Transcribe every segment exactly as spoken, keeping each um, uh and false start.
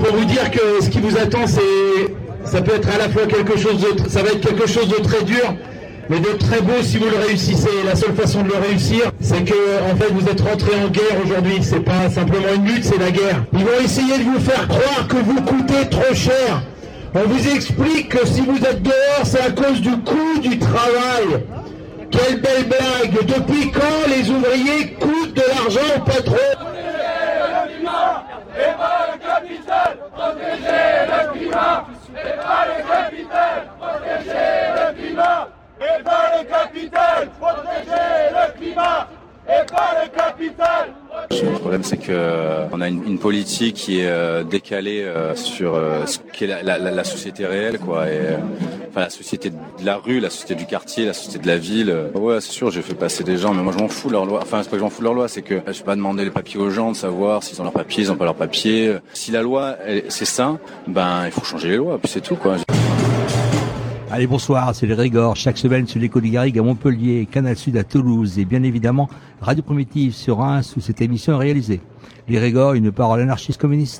pour vous dire que ce qui vous attend, c'est, ça peut être à la fois quelque chose de, ça va être quelque chose de très dur, mais de très beau si vous le réussissez. La seule façon de le réussir, c'est que, en fait, vous êtes rentré en guerre aujourd'hui. C'est pas simplement une lutte, c'est la guerre. Ils vont essayer de vous faire croire que vous coûtez trop cher. On vous explique que si vous êtes dehors, c'est à cause du coût du travail. Quelle belle blague! Depuis quand les ouvriers coûtent de l'argent au patron? Et pas le capital, protéger le climat. Et pas le capital, protéger le climat. Et pas le capital, protéger le climat. Et pas le capital. Le problème, c'est que euh, on a une, une politique qui est euh, décalée euh, sur euh, ce qu'est la, la, la société réelle, quoi. Et, euh, enfin, la société de la rue, la société du quartier, la société de la ville. Euh, ouais, c'est sûr, j'ai fait passer des gens, mais moi, je m'en fous de leur loi. Enfin, c'est pas que je m'en fous de leur loi, c'est que je vais pas demander les papiers aux gens de savoir s'ils ont leurs papiers, ils ont pas leurs papiers. Si la loi, elle, c'est ça, ben, il faut changer les lois, puis c'est tout, quoi. Allez, bonsoir, c'est les Régors, chaque semaine sur l'écho du Garrigue à Montpellier, Canal Sud à Toulouse et bien évidemment Radio Primitive sur Reims où cette émission est réalisée. Les Régors, une parole anarchiste communiste.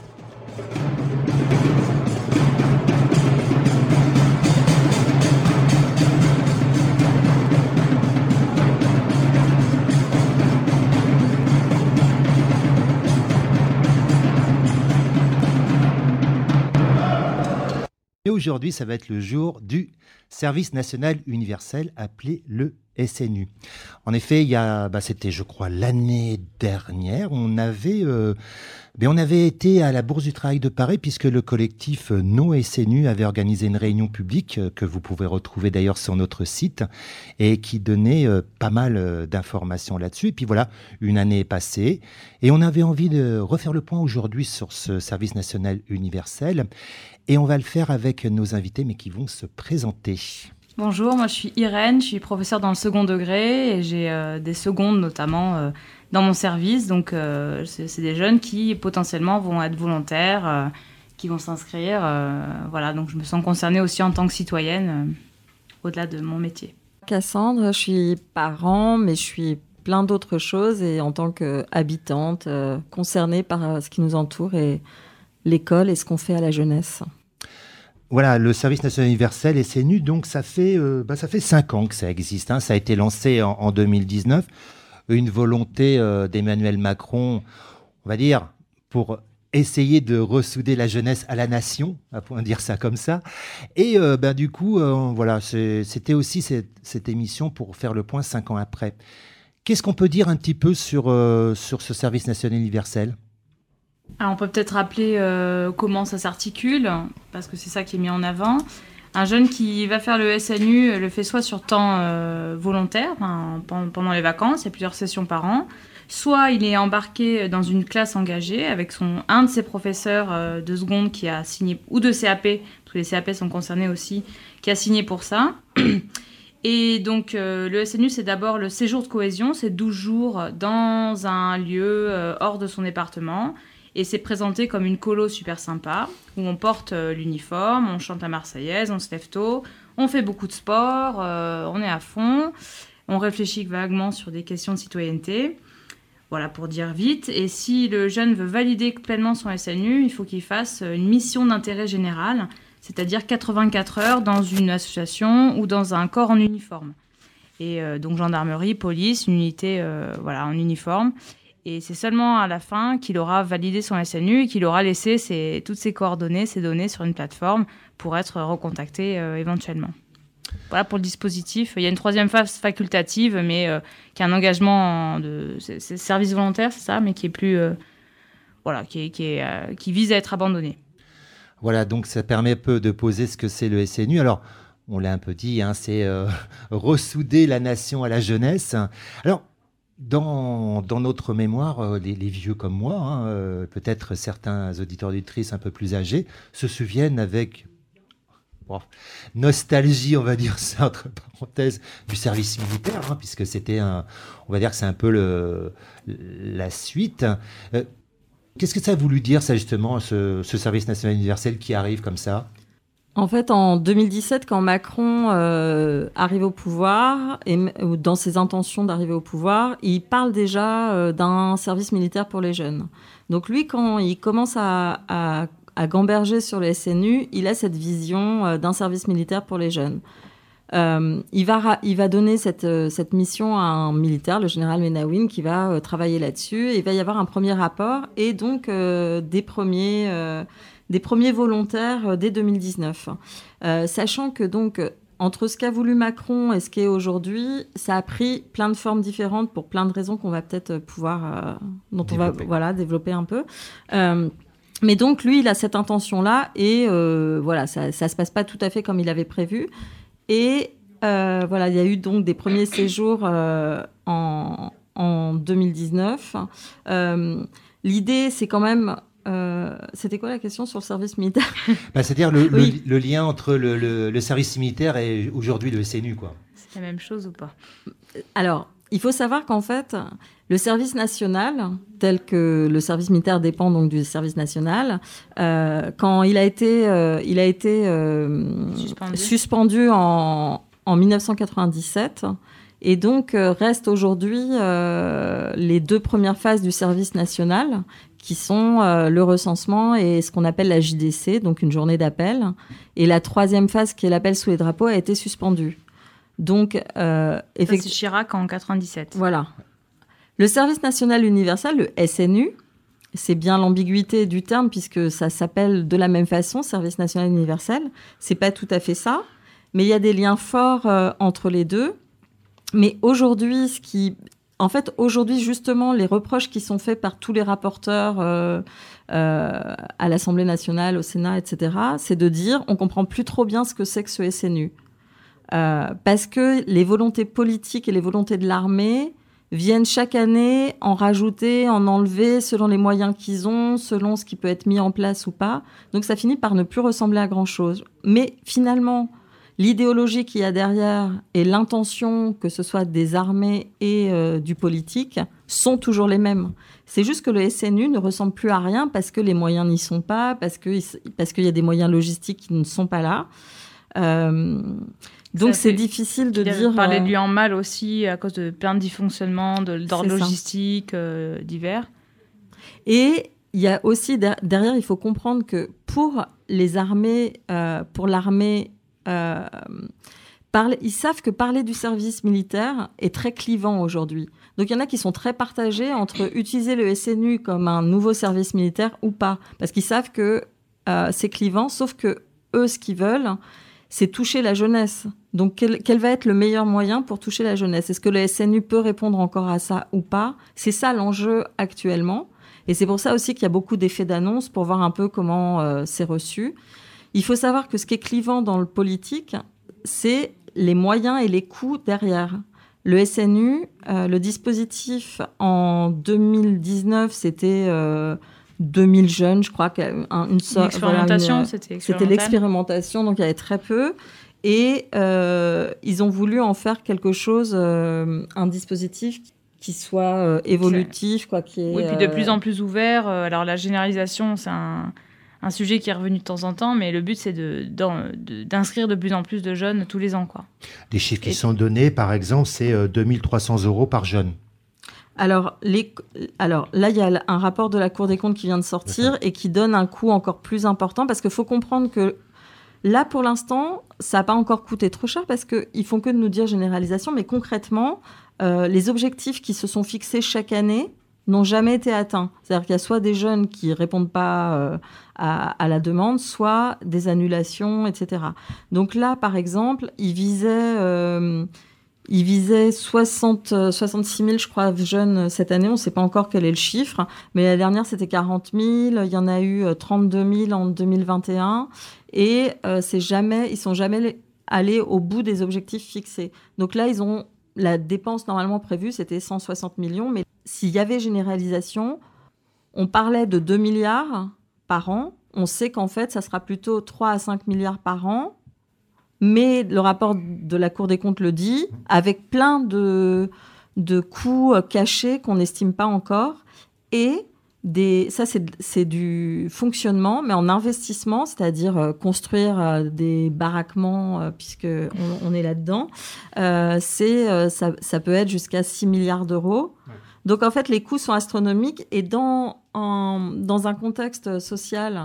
Et aujourd'hui, ça va être le jour du service national universel appelé le S N U. En effet, il y a, bah, c'était, je crois, l'année dernière, on avait, euh, ben on avait été à la Bourse du Travail de Paris puisque le collectif No S N U avait organisé une réunion publique euh, que vous pouvez retrouver d'ailleurs sur notre site et qui donnait euh, pas mal euh, d'informations là-dessus. Et puis voilà, une année est passée et on avait envie de refaire le point aujourd'hui sur ce service national universel. Et on va le faire avec nos invités, mais qui vont se présenter. Bonjour, moi je suis Irène, je suis professeure dans le second degré et j'ai euh, des secondes notamment euh, dans mon service. Donc euh, c'est, c'est des jeunes qui potentiellement vont être volontaires, euh, qui vont s'inscrire. Euh, voilà, donc je me sens concernée aussi en tant que citoyenne, euh, au-delà de mon métier. Cassandre, je suis parent, mais je suis plein d'autres choses et en tant qu'habitante, euh, concernée par euh, ce qui nous entoure et l'école et ce qu'on fait à la jeunesse. Voilà, le service national universel S N U, donc ça fait, euh, bah, ça fait cinq ans que ça existe. Hein. Ça a été lancé en, en deux mille dix-neuf. Une volonté euh, d'Emmanuel Macron, on va dire, pour essayer de ressouder la jeunesse à la nation, à point dire ça comme ça. Et euh, bah, du coup, euh, voilà, c'est, c'était aussi cette, cette émission pour faire le point cinq ans après. Qu'est-ce qu'on peut dire un petit peu sur, euh, sur ce service national universel ? Alors on peut peut-être rappeler euh, comment ça s'articule, parce que c'est ça qui est mis en avant. Un jeune qui va faire le S N U le fait soit sur temps euh, volontaire, enfin, pendant les vacances, il y a plusieurs sessions par an, soit il est embarqué dans une classe engagée avec son, un de ses professeurs euh, de seconde qui a signé, ou de C A P, parce que les C A P sont concernés aussi, qui a signé pour ça. Et donc euh, le S N U, c'est d'abord le séjour de cohésion, c'est douze jours dans un lieu euh, hors de son département. Et c'est présenté comme une colo super sympa, où on porte euh, l'uniforme, on chante la Marseillaise, on se lève tôt, on fait beaucoup de sport, euh, on est à fond, on réfléchit vaguement sur des questions de citoyenneté. Voilà, pour dire vite. Et si le jeune veut valider pleinement son S N U, il faut qu'il fasse une mission d'intérêt général, c'est-à-dire quatre-vingt-quatre heures dans une association ou dans un corps en uniforme. Et euh, donc gendarmerie, police, une unité euh, voilà, en uniforme. Et c'est seulement à la fin qu'il aura validé son S N U et qu'il aura laissé ses, toutes ses coordonnées, ses données sur une plateforme pour être recontacté euh, éventuellement. Voilà pour le dispositif. Il y a une troisième phase facultative, mais euh, qui est un engagement de c'est, c'est service volontaire, c'est ça, mais qui est plus euh, voilà, qui, est, qui, est, euh, qui vise à être abandonné. Voilà, donc ça permet un peu de poser ce que c'est le S N U. Alors, on l'a un peu dit, hein, c'est euh, ressouder la nation à la jeunesse. Alors, Dans, dans notre mémoire, euh, les, les vieux comme moi, hein, euh, peut-être certains auditeurs auditrices un peu plus âgés, se souviennent avec bon, nostalgie, on va dire ça entre parenthèses, du service militaire, hein, puisque c'était un, on va dire que c'est un peu le, la suite. Euh, qu'est-ce que ça a voulu dire, ça justement, ce, ce service national universel qui arrive comme ça ? En fait, en deux mille dix-sept, quand Macron euh, arrive au pouvoir, et ou dans ses intentions d'arriver au pouvoir, il parle déjà euh, d'un service militaire pour les jeunes. Donc lui, quand il commence à, à, à Gamberger sur le S N U, il a cette vision euh, d'un service militaire pour les jeunes. Euh, il, va ra- il va donner cette, euh, cette mission à un militaire, le général Menaouine, qui va euh, travailler là-dessus. Et il va y avoir un premier rapport et donc euh, des, premiers, euh, des premiers volontaires euh, dès deux mille dix-neuf. Euh, sachant que donc, entre ce qu'a voulu Macron et ce qu'est aujourd'hui, ça a pris plein de formes différentes pour plein de raisons qu'on va peut-être pouvoir, euh, dont développer. on va voilà, développer un peu. Euh, mais donc, lui, il a cette intention-là et euh, voilà, ça ne se passe pas tout à fait comme il avait prévu. Et euh, voilà, il y a eu donc des premiers séjours euh, en, en deux mille dix-neuf. Euh, l'idée, c'est quand même... Euh, c'était quoi la question sur le service militaire ? bah, C'est-à-dire le, oui. le, le lien entre le, le, le service militaire et aujourd'hui le S N U, quoi. C'est la même chose ou pas ? Alors, il faut savoir qu'en fait, le service national, tel que le service militaire dépend donc du service national, euh, quand il a été, euh, il a été euh, suspendu, suspendu en, en dix-neuf cent quatre-vingt-dix-sept, et donc euh, restent aujourd'hui euh, les deux premières phases du service national, qui sont euh, le recensement et ce qu'on appelle la J D C, donc une journée d'appel, et la troisième phase, qui est l'appel sous les drapeaux, a été suspendue. Donc, euh, effectivement, c'est Chirac en quatre-vingt-dix-sept. Voilà. Le service national universel, le S N U, c'est bien l'ambiguïté du terme puisque ça s'appelle de la même façon, service national universel. C'est pas tout à fait ça, mais il y a des liens forts euh, entre les deux. Mais aujourd'hui, ce qui, en fait, aujourd'hui justement, les reproches qui sont faits par tous les rapporteurs euh, euh, à l'Assemblée nationale, au Sénat, et cetera, c'est de dire, on comprend plus trop bien ce que c'est que ce S N U. Euh, parce que les volontés politiques et les volontés de l'armée viennent chaque année en rajouter, en enlever, selon les moyens qu'ils ont, selon ce qui peut être mis en place ou pas. Donc ça finit par ne plus ressembler à grand-chose. Mais finalement, l'idéologie qu'il y a derrière et l'intention, que ce soit des armées et euh, du politique, sont toujours les mêmes. C'est juste que le S N U ne ressemble plus à rien parce que les moyens n'y sont pas, parce que, parce qu'il y a des moyens logistiques qui ne sont pas là. Euh, donc ça c'est fait, difficile de dire... On parlait de lui en mal aussi à cause de plein de dysfonctionnements, de, d'ordre logistique euh, divers. Et il y a aussi, derrière, il faut comprendre que pour les armées, euh, pour l'armée, euh, parler, ils savent que parler du service militaire est très clivant aujourd'hui. Donc il y en a qui sont très partagés entre utiliser le S N U comme un nouveau service militaire ou pas. Parce qu'ils savent que euh, c'est clivant, sauf que eux, ce qu'ils veulent... c'est toucher la jeunesse. Donc, quel, quel va être le meilleur moyen pour toucher la jeunesse ? Est-ce que le S N U peut répondre encore à ça ou pas ? C'est ça l'enjeu actuellement. Et c'est pour ça aussi qu'il y a beaucoup d'effets d'annonce pour voir un peu comment euh, c'est reçu. Il faut savoir que ce qui est clivant dans le politique, c'est les moyens et les coûts derrière. Le S N U, euh, le dispositif en deux mille dix-neuf, c'était... Euh, deux mille jeunes, je crois, qu'une une sorte... L'expérimentation, voilà, une, c'était C'était l'expérimentation, donc il y avait très peu. Et euh, ils ont voulu en faire quelque chose, euh, un dispositif qui soit euh, évolutif, quoi, qui est... Oui, puis de plus en plus ouvert. Alors la généralisation, c'est un, un sujet qui est revenu de temps en temps, mais le but, c'est de, de, d'inscrire de plus en plus de jeunes tous les ans, quoi. Les chiffres qui Et... sont donnés, par exemple, c'est euh, deux mille trois cents euros par jeune. Alors, les, alors là, il y a un rapport de la Cour des comptes qui vient de sortir D'accord. et qui donne un coût encore plus important parce qu'il faut comprendre que là, pour l'instant, ça n'a pas encore coûté trop cher parce qu'ils ne font que de nous dire généralisation, mais concrètement, euh, les objectifs qui se sont fixés chaque année n'ont jamais été atteints. C'est-à-dire qu'il y a soit des jeunes qui ne répondent pas euh, à, à la demande, soit des annulations, et cetera. Donc là, par exemple, ils visaient... Euh, Il visait soixante, soixante-six mille, je crois, jeunes cette année. On ne sait pas encore quel est le chiffre. Mais la dernière, c'était quarante mille. Il y en a eu trente-deux mille en deux mille vingt et un. Et euh, c'est jamais, ils ne sont jamais allés au bout des objectifs fixés. Donc là, ils ont, la dépense normalement prévue, c'était cent soixante millions. Mais s'il y avait généralisation, on parlait de deux milliards par an. On sait qu'en fait, ça sera plutôt trois à cinq milliards par an. Mais le rapport de la Cour des comptes le dit, avec plein de, de coûts cachés qu'on n'estime pas encore. Et des, ça, c'est, c'est du fonctionnement, mais en investissement, c'est-à-dire construire des baraquements, puisqu'on on est là-dedans. Euh, c'est, ça, ça peut être jusqu'à six milliards d'euros. Ouais. Donc, en fait, les coûts sont astronomiques. Et dans, en, dans un contexte social...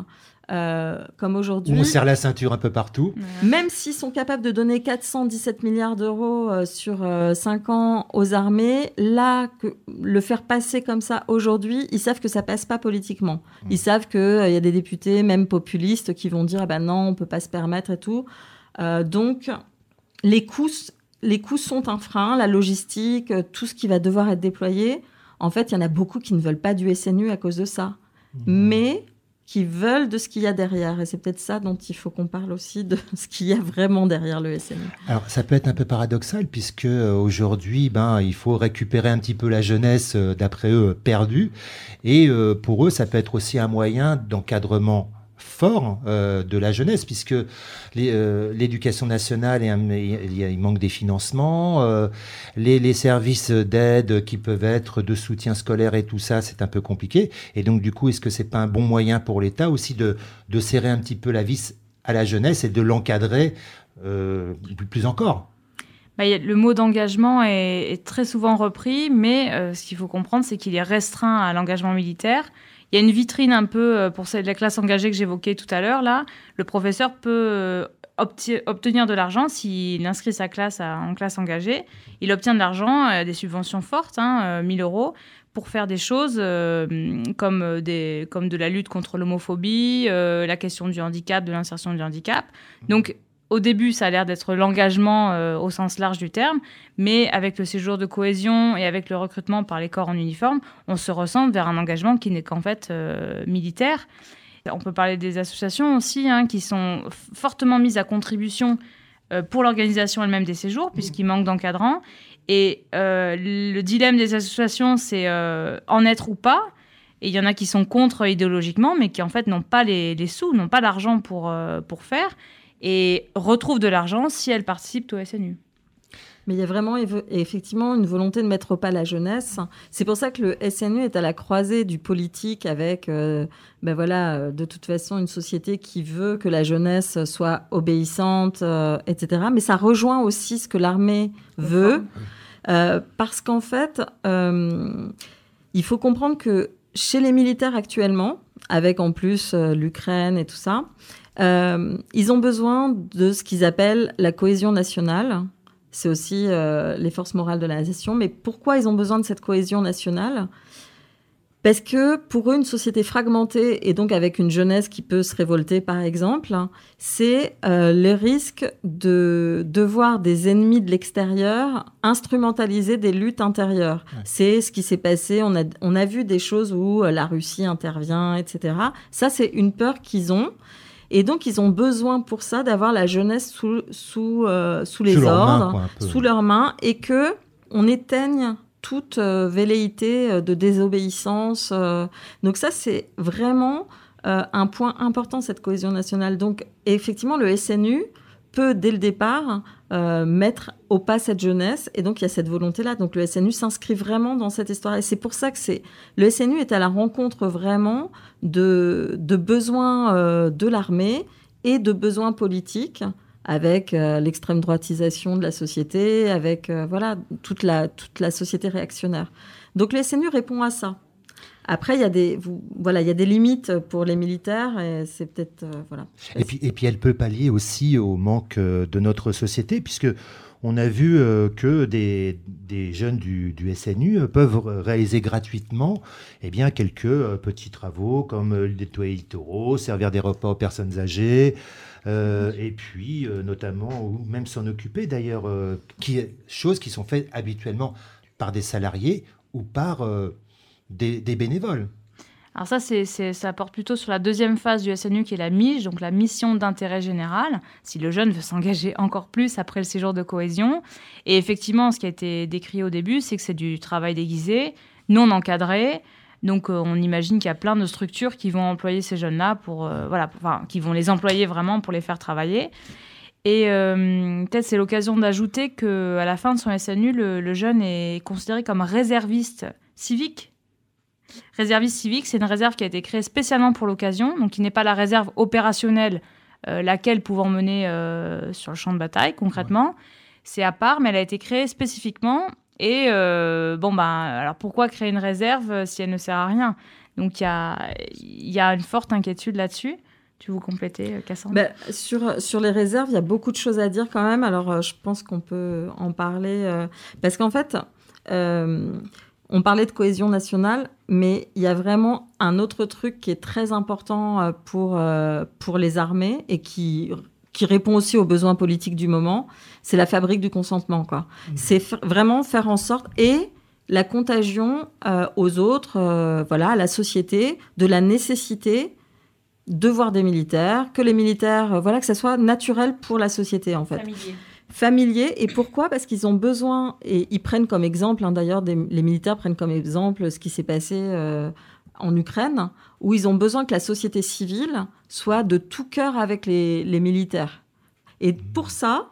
euh, comme aujourd'hui. On serre la ceinture un peu partout. Même s'ils sont capables de donner quatre cent dix-sept milliards d'euros euh, sur euh, cinq ans aux armées, là, que, le faire passer comme ça aujourd'hui, ils savent que ça passe pas politiquement. Ils mmh. savent qu'il euh, y a des députés, même populistes, qui vont dire ah ben non, on peut pas se permettre et tout. Euh, donc, les coûts, les coûts sont un frein, la logistique, tout ce qui va devoir être déployé. En fait, il y en a beaucoup qui ne veulent pas du S N U à cause de ça. Mmh. Mais qui veulent de ce qu'il y a derrière. Et c'est peut-être ça dont il faut qu'on parle aussi, de ce qu'il y a vraiment derrière le S N U. Alors, ça peut être un peu paradoxal, puisque euh, aujourd'hui, ben, il faut récupérer un petit peu la jeunesse, euh, d'après eux, perdue. Et euh, pour eux, ça peut être aussi un moyen d'encadrement fort euh, de la jeunesse, puisque les, euh, l'éducation nationale, il, il manque des financements, euh, les, les services d'aide qui peuvent être de soutien scolaire et tout ça, c'est un peu compliqué. Et donc, du coup, est-ce que c'est pas un bon moyen pour l'État aussi de, de serrer un petit peu la vis à la jeunesse et de l'encadrer euh, plus encore ? Bah, y a, le mot d'engagement est, est très souvent repris, mais euh, ce qu'il faut comprendre, c'est qu'il est restreint à l'engagement militaire. Il y a une vitrine un peu pour la classe engagée que j'évoquais tout à l'heure. Là, le professeur peut obti- obtenir de l'argent s'il inscrit sa classe à, en classe engagée. Il obtient de l'argent, euh, des subventions fortes, hein, euh, mille euros, pour faire des choses euh, comme, des, comme de la lutte contre l'homophobie, euh, la question du handicap, de l'insertion du handicap. Donc, au début, ça a l'air d'être l'engagement euh, au sens large du terme, mais avec le séjour de cohésion et avec le recrutement par les corps en uniforme, on se ressent vers un engagement qui n'est qu'en fait euh, militaire. On peut parler des associations aussi, hein, qui sont f- fortement mises à contribution euh, pour l'organisation elle-même des séjours, puisqu'il manque d'encadrants. Et euh, le dilemme des associations, c'est euh, en être ou pas. Et il y en a qui sont contre idéologiquement, mais qui en fait n'ont pas les, les sous, n'ont pas l'argent pour, euh, pour faire, et retrouvent de l'argent si elles participent au S N U. Mais il y a vraiment effectivement une volonté de mettre au pas la jeunesse. C'est pour ça que le S N U est à la croisée du politique avec, euh, ben voilà, de toute façon, une société qui veut que la jeunesse soit obéissante, euh, et cetera. Mais ça rejoint aussi ce que l'armée veut, euh, parce qu'en fait, euh, il faut comprendre que chez les militaires actuellement, avec en plus euh, l'Ukraine et tout ça, Euh, ils ont besoin de ce qu'ils appellent la cohésion nationale. C'est aussi euh, les forces morales de la nation. Mais pourquoi ils ont besoin de cette cohésion nationale ? Parce que pour eux, une société fragmentée et donc avec une jeunesse qui peut se révolter, par exemple, c'est euh, le risque de, de voir des ennemis de l'extérieur instrumentaliser des luttes intérieures. Ouais. C'est ce qui s'est passé. On a, on a vu des choses où la Russie intervient, et cetera. Ça, c'est une peur qu'ils ont. Et donc, ils ont besoin pour ça d'avoir la jeunesse sous, sous, euh, sous les sous ordres, main, quoi, sous leurs mains, et qu'on éteigne toute euh, velléité de désobéissance. Euh. Donc ça, c'est vraiment euh, un point important, cette cohésion nationale. Donc, effectivement, le S N U peut, dès le départ, euh, mettre au pas cette jeunesse. Et donc, il y a cette volonté-là. Donc, le S N U s'inscrit vraiment dans cette histoire. Et c'est pour ça que c'est... le S N U est à la rencontre vraiment de, de besoins euh, de l'armée et de besoins politiques, avec euh, l'extrême droitisation de la société, avec euh, voilà, toute la, toute la société réactionnaire. Donc, le S N U répond à ça. Après, il y a des, vous, voilà, il y a des limites pour les militaires, et c'est peut-être, euh, voilà. Et puis, et puis, elle peut pallier aussi au manque de notre société, puisque on a vu euh, que des, des jeunes du, du S N U peuvent réaliser gratuitement, eh bien, quelques euh, petits travaux comme euh, nettoyer les taureaux, servir des repas aux personnes âgées, euh, et puis euh, notamment, ou même s'en occuper d'ailleurs, euh, qui, choses qui sont faites habituellement par des salariés ou par euh, Des, des bénévoles. Alors ça, c'est, c'est, ça porte plutôt sur la deuxième phase du S N U, qui est la M I G, donc la mission d'intérêt général, si le jeune veut s'engager encore plus après le séjour de cohésion. Et effectivement, ce qui a été décrit au début, c'est que c'est du travail déguisé, non encadré. Donc euh, on imagine qu'il y a plein de structures qui vont employer ces jeunes-là, pour, euh, voilà, pour, enfin, qui vont les employer vraiment pour les faire travailler. Et euh, peut-être c'est l'occasion d'ajouter qu'à la fin de son S N U, le, le jeune est considéré comme réserviste civique. Réserviste civique, c'est une réserve qui a été créée spécialement pour l'occasion, donc qui n'est pas la réserve opérationnelle, euh, laquelle pouvant mener euh, sur le champ de bataille, concrètement. Ouais. C'est à part, mais elle a été créée spécifiquement. Et euh, bon, bah, alors pourquoi créer une réserve si elle ne sert à rien ? Donc il y a, y a une forte inquiétude là-dessus. tu veux compléter, Cassandre? Ben, sur, sur les réserves, il y a beaucoup de choses à dire quand même. Alors, euh, je pense qu'on peut en parler. Euh, parce qu'en fait, euh, on parlait de cohésion nationale, mais il y a vraiment un autre truc qui est très important pour, euh, pour les armées et qui, qui répond aussi aux besoins politiques du moment. C'est la fabrique du consentement, quoi. Mmh. C'est f- vraiment faire en sorte... et la contagion euh, aux autres, euh, voilà, à la société, de la nécessité de voir des militaires, que les militaires, euh, voilà, que ça soit naturel pour la société, en fait. Familier. Familier. Et pourquoi ? Parce qu'ils ont besoin, et ils prennent comme exemple, hein, d'ailleurs, des, les militaires prennent comme exemple ce qui s'est passé euh, en Ukraine, où ils ont besoin que la société civile soit de tout cœur avec les, les militaires. Et pour ça,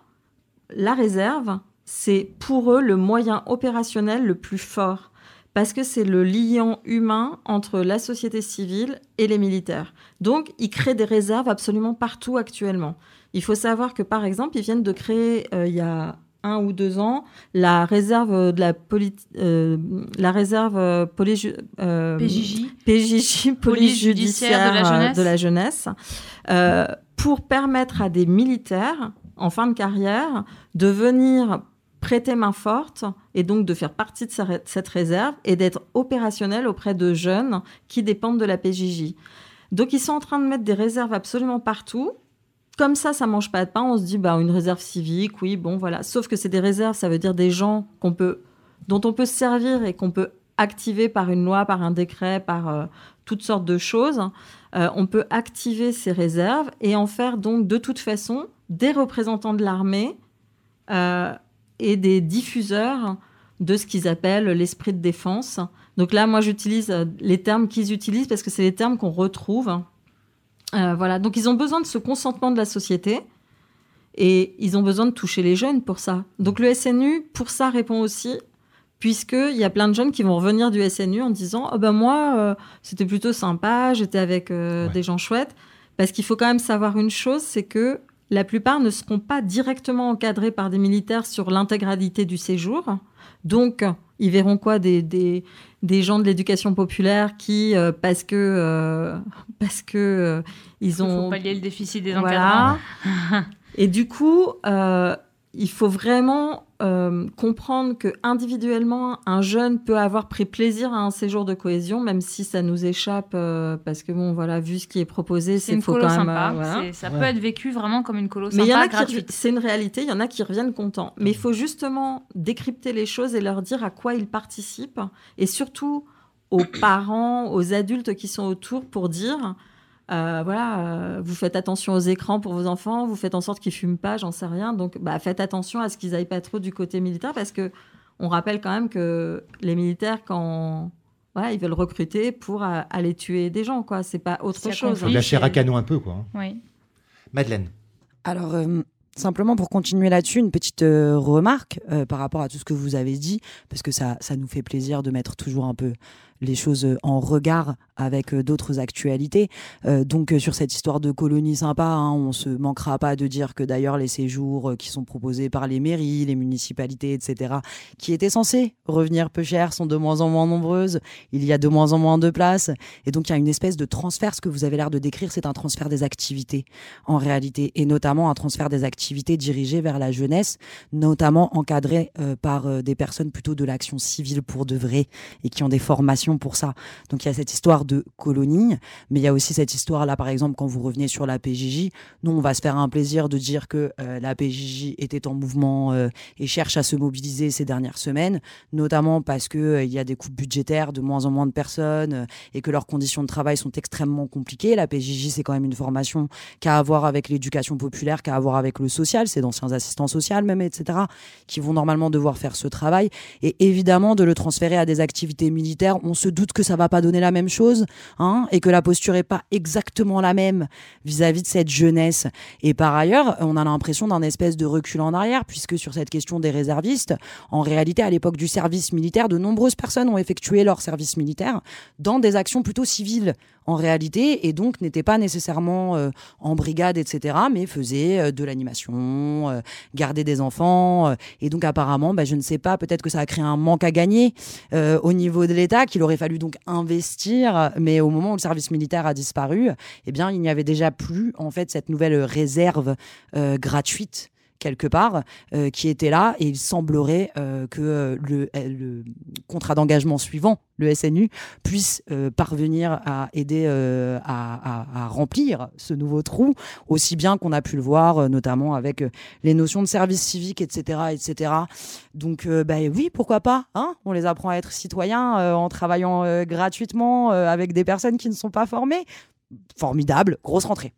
la réserve, c'est pour eux le moyen opérationnel le plus fort, parce que c'est le liant humain entre la société civile et les militaires. Donc, ils créent des réserves absolument partout actuellement. Il faut savoir que, par exemple, ils viennent de créer, euh, il y a un ou deux ans, la réserve de la, poli- euh, la réserve euh, poli- euh, P J J, P J J, police judiciaire de la jeunesse, de la jeunesse euh, pour permettre à des militaires, en fin de carrière, de venir prêter main forte et donc de faire partie de cette réserve et d'être opérationnel auprès de jeunes qui dépendent de la P J J. Donc, ils sont en train de mettre des réserves absolument partout. Comme ça, ça mange pas de pain. On se dit, bah, une réserve civique, oui, bon, voilà. Sauf que c'est des réserves, ça veut dire des gens qu'on peut, dont on peut se servir et qu'on peut activer par une loi, par un décret, par euh, toutes sortes de choses. Euh, on peut activer ces réserves et en faire donc, de toute façon, des représentants de l'armée euh, et des diffuseurs de ce qu'ils appellent l'esprit de défense. Donc là, moi, j'utilise les termes qu'ils utilisent parce que c'est les termes qu'on retrouve. Euh, voilà. Donc, ils ont besoin de ce consentement de la société et ils ont besoin de toucher les jeunes pour ça. Donc, le S N U, pour ça, répond aussi, puisqu'il y a plein de jeunes qui vont revenir du S N U en disant « Oh ben moi, euh, c'était plutôt sympa, j'étais avec euh, ouais. des gens chouettes ». Parce qu'il faut quand même savoir une chose, c'est que la plupart ne seront pas directement encadrés par des militaires sur l'intégralité du séjour. Donc, ils verront quoi des, des, des gens de l'éducation populaire qui, euh, parce que, euh, parce que euh, ils ont... Il faut pallier le déficit des voilà. encadrants. Et du coup, euh, il faut vraiment euh, comprendre qu'individuellement, un jeune peut avoir pris plaisir à un séjour de cohésion, même si ça nous échappe, euh, parce que, bon, voilà, vu ce qui est proposé, c'est, c'est faut quand même... Sympa. Euh, voilà. C'est, ça ouais. peut être vécu vraiment comme une colo Mais sympa, y gratuite. Qui, c'est une réalité, il y en a qui reviennent contents. Mais il faut justement décrypter les choses et leur dire à quoi ils participent, et surtout aux parents, aux adultes qui sont autour pour dire... Euh, voilà, euh, vous faites attention aux écrans pour vos enfants, vous faites en sorte qu'ils fument pas, j'en sais rien. Donc, bah, faites attention à ce qu'ils aillent pas trop du côté militaire, parce que on rappelle quand même que les militaires, quand voilà, ils veulent recruter pour euh, aller tuer des gens, quoi. C'est pas autre c'est chose. La chair à canon un peu, quoi. Oui. Madeleine. Alors. Euh... Simplement pour continuer là-dessus, une petite euh, remarque euh, par rapport à tout ce que vous avez dit, parce que ça, ça nous fait plaisir de mettre toujours un peu les choses en regard avec euh, d'autres actualités. Euh, donc euh, sur cette histoire de colonie sympa, hein, on se manquera pas de dire que d'ailleurs les séjours euh, qui sont proposés par les mairies, les municipalités, et cetera, qui étaient censés revenir peu cher, sont de moins en moins nombreuses. Il y a de moins en moins de places. Et donc il y a une espèce de transfert. Ce que vous avez l'air de décrire, c'est un transfert des activités en réalité, et notamment un transfert des activités dirigées vers la jeunesse, notamment encadrées euh, par euh, des personnes plutôt de l'action civile pour de vrai et qui ont des formations pour ça. Donc il y a cette histoire de colonie, mais il y a aussi cette histoire là, par exemple, quand vous revenez sur la P J J, nous on va se faire un plaisir de dire que euh, la P J J était en mouvement euh, et cherche à se mobiliser ces dernières semaines, notamment parce que euh, il y a des coupes budgétaires, de moins en moins de personnes euh, et que leurs conditions de travail sont extrêmement compliquées. La P J J, c'est quand même une formation qui a à voir avec l'éducation populaire, qui a à voir avec le social, c'est d'anciens assistants sociaux même, et cetera, qui vont normalement devoir faire ce travail. Et évidemment, de le transférer à des activités militaires, on se doute que ça va pas donner la même chose, hein, et que la posture est pas exactement la même vis-à-vis de cette jeunesse. Et par ailleurs, on a l'impression d'un espèce de recul en arrière, puisque sur cette question des réservistes, en réalité, à l'époque du service militaire, de nombreuses personnes ont effectué leur service militaire dans des actions plutôt civiles, en réalité, et donc n'étaient pas nécessairement euh, en brigade, et cetera, mais faisaient euh, de l'animation, euh, garder des enfants, euh, et donc apparemment, bah, je ne sais pas, peut-être que ça a créé un manque à gagner euh, au niveau de l'État, qu'il aurait aurait fallu donc investir, mais au moment où le service militaire a disparu, eh bien, il n'y avait déjà plus en fait cette nouvelle réserve euh, gratuite quelque part, euh, qui était là, et il semblerait euh, que euh, le, le contrat d'engagement suivant, le S N U, puisse euh, parvenir à aider euh, à, à, à remplir ce nouveau trou, aussi bien qu'on a pu le voir, euh, notamment avec euh, les notions de service civique, et cetera, et cetera. Donc, euh, bah, oui, pourquoi pas, hein, on les apprend à être citoyens euh, en travaillant euh, gratuitement euh, avec des personnes qui ne sont pas formées. Formidable, grosse rentrée.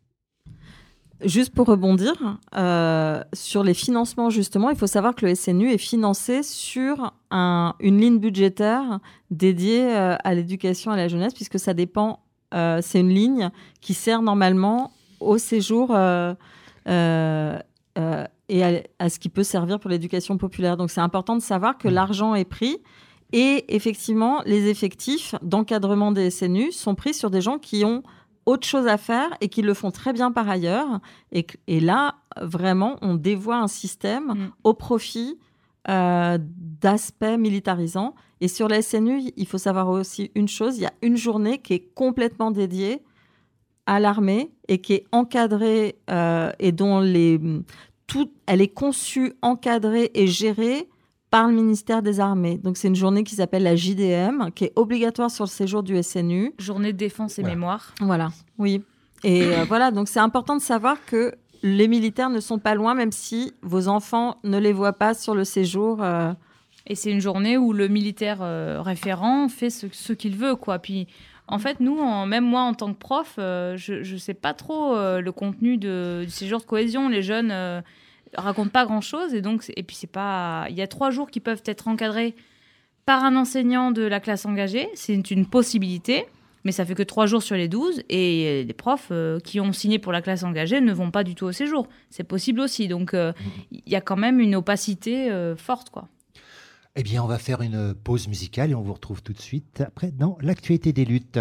Juste pour rebondir, euh, sur les financements, justement, il faut savoir que le S N U est financé sur un, une ligne budgétaire dédiée euh, à l'éducation et à la jeunesse, puisque ça dépend, euh, c'est une ligne qui sert normalement au séjour euh, euh, euh, et à, à ce qui peut servir pour l'éducation populaire. Donc c'est important de savoir que l'argent est pris, et effectivement, les effectifs d'encadrement des S N U sont pris sur des gens qui ont autre chose à faire et qui le font très bien par ailleurs. Et, et là, vraiment, on dévoie un système mmh. au profit euh, d'aspects militarisants. Et sur la S N U, il faut savoir aussi une chose, il y a une journée qui est complètement dédiée à l'armée et qui est encadrée euh, et dont les, tout, elle est conçue, encadrée et gérée par le ministère des Armées. Donc, c'est une journée qui s'appelle la J D M, qui est obligatoire sur le séjour du S N U. Journée de défense et voilà. mémoire. Voilà, oui. Et euh, voilà, donc c'est important de savoir que les militaires ne sont pas loin, même si vos enfants ne les voient pas sur le séjour. Euh... Et c'est une journée où le militaire euh, référent fait ce, ce qu'il veut, quoi. Puis, en fait, nous, en, même moi, en tant que prof, euh, je ne sais pas trop euh, le contenu de, du séjour de cohésion. Les jeunes... Euh, racontent pas grand chose, et donc et puis c'est pas, il y a trois jours qui peuvent être encadrés par un enseignant de la classe engagée, c'est une possibilité, mais ça fait que trois jours sur les douze, et les profs euh, qui ont signé pour la classe engagée ne vont pas du tout au séjour, c'est possible aussi, donc il euh, y a quand même une opacité euh, forte, quoi. Eh bien, on va faire une pause musicale et on vous retrouve tout de suite après dans l'actualité des luttes.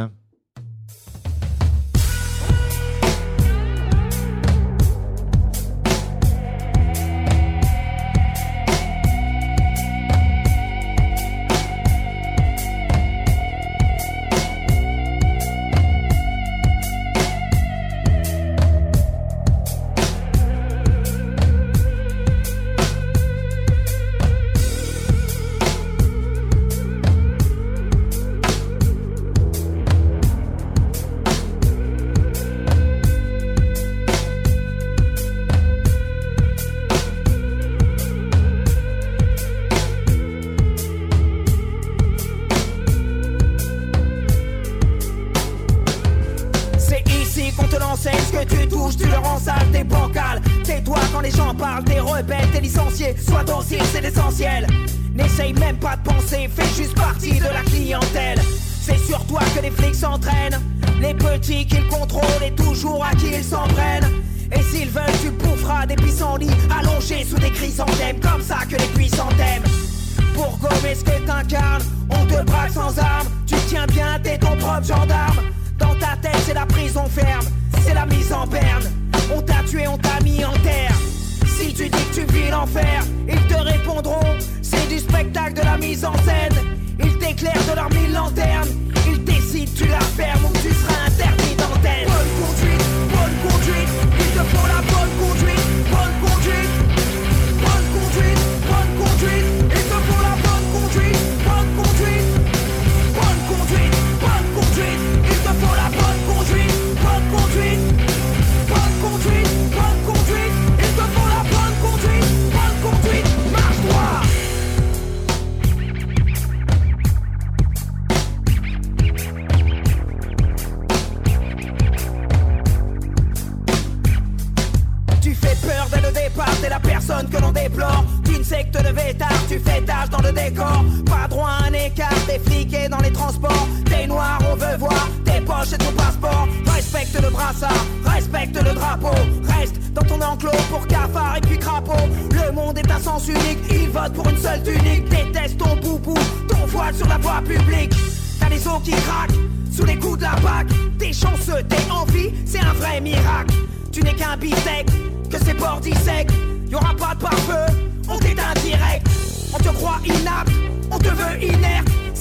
Sois docile, c'est l'essentiel. N'essaye même pas de penser, fais juste partie de la clientèle. C'est sur toi que les flics s'entraînent, les petits qu'ils contrôlent et toujours à qui ils s'en prennent. Et s'ils veulent, tu boufferas des pissenlits allongés sous des chrysanthèmes, comme ça que les puissants t'aiment. Pour gommer ce que t'incarnes, on te braque sans armes. Tu tiens bien, t'es ton propre gendarme. Dans ta tête, c'est la prison ferme, c'est la mise en berne. On t'a tué, on t'a mis en terre. Si tu dis que tu vis l'enfer, ils te répondront, c'est du spectacle, de la mise en scène. Ils t'éclairent de leurs mille lanternes, ils décident, tu la fermes ou tu seras interdit d'antenne. Bonne conduite, bonne conduite, il te faut la bonne conduite. Bonne conduite, bonne conduite, bonne conduite, il te faut la bonne conduite. Bonne conduite, bonne conduite, bonne conduite, il te faut la bonne conduite. Bonne conduite, bonne conduite, bonne conduite, il te faut la bonne conduite. Bonne conduite, marche droit. Tu fais peur dès le départ, t'es la personne que l'on déplore. D'une secte de vétard, tu fais tâche dans le décor. Pas droit à un écart, t'es fliqué dans les transports. T'es noir, on veut voir tes poches et ton passeport. Respecte le brassard, respecte le drapeau. Reste dans ton enclos pour cafard et puis crapaud. Le monde est un sens unique, il vote pour une seule tunique. Déteste ton boubou, ton voile sur la voie publique. T'as les os qui craquent sous les coups de la P A C. T'es chanceux, t'es en vie, c'est un vrai miracle. Tu n'es qu'un bistec, que ces bords dissèquent. Y'aura pas de pare-feu, on t'éteint direct. On te croit inapte, on te veut inerte.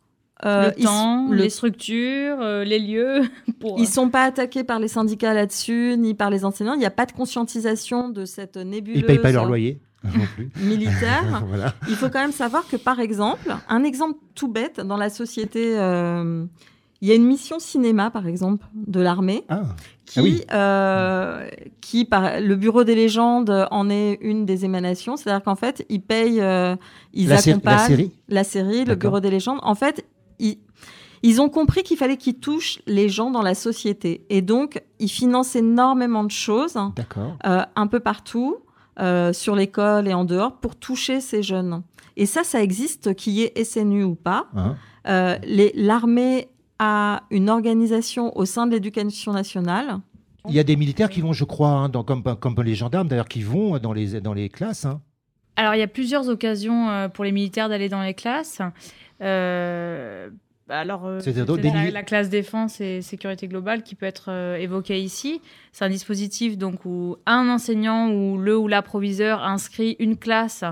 Euh, le temps, ils, le... les structures, euh, les lieux. Pour... Ils ne sont pas attaqués par les syndicats là-dessus, ni par les enseignants. Il n'y a pas de conscientisation de cette nébuleuse... Ils ne payent pas leur loyer non plus. militaire. Voilà. Il faut quand même savoir que, par exemple, un exemple tout bête, dans la société... Euh, il y a une mission cinéma, par exemple, de l'armée, ah. qui, ah oui. euh, qui par, le Bureau des légendes en est une des émanations. C'est-à-dire qu'en fait, ils payent, euh, ils la accompagnent la série, la série, le Bureau des légendes. En fait, ils, ils ont compris qu'il fallait qu'ils touchent les gens dans la société. Et donc, ils financent énormément de choses, euh, un peu partout, euh, sur l'école et en dehors, pour toucher ces jeunes. Et ça, ça existe, qu'il y ait S N U ou pas. Ah. Euh, les, l'armée à une organisation au sein de l'éducation nationale. Il y a des militaires qui vont, je crois, hein, dans, comme, comme les gendarmes d'ailleurs, qui vont dans les, dans les classes. Hein. Alors, il y a plusieurs occasions euh, pour les militaires d'aller dans les classes. Euh, alors, euh, c'est c'est la, la classe défense et sécurité globale qui peut être euh, évoquée ici. C'est un dispositif donc, où un enseignant ou le ou la proviseur inscrit une classe.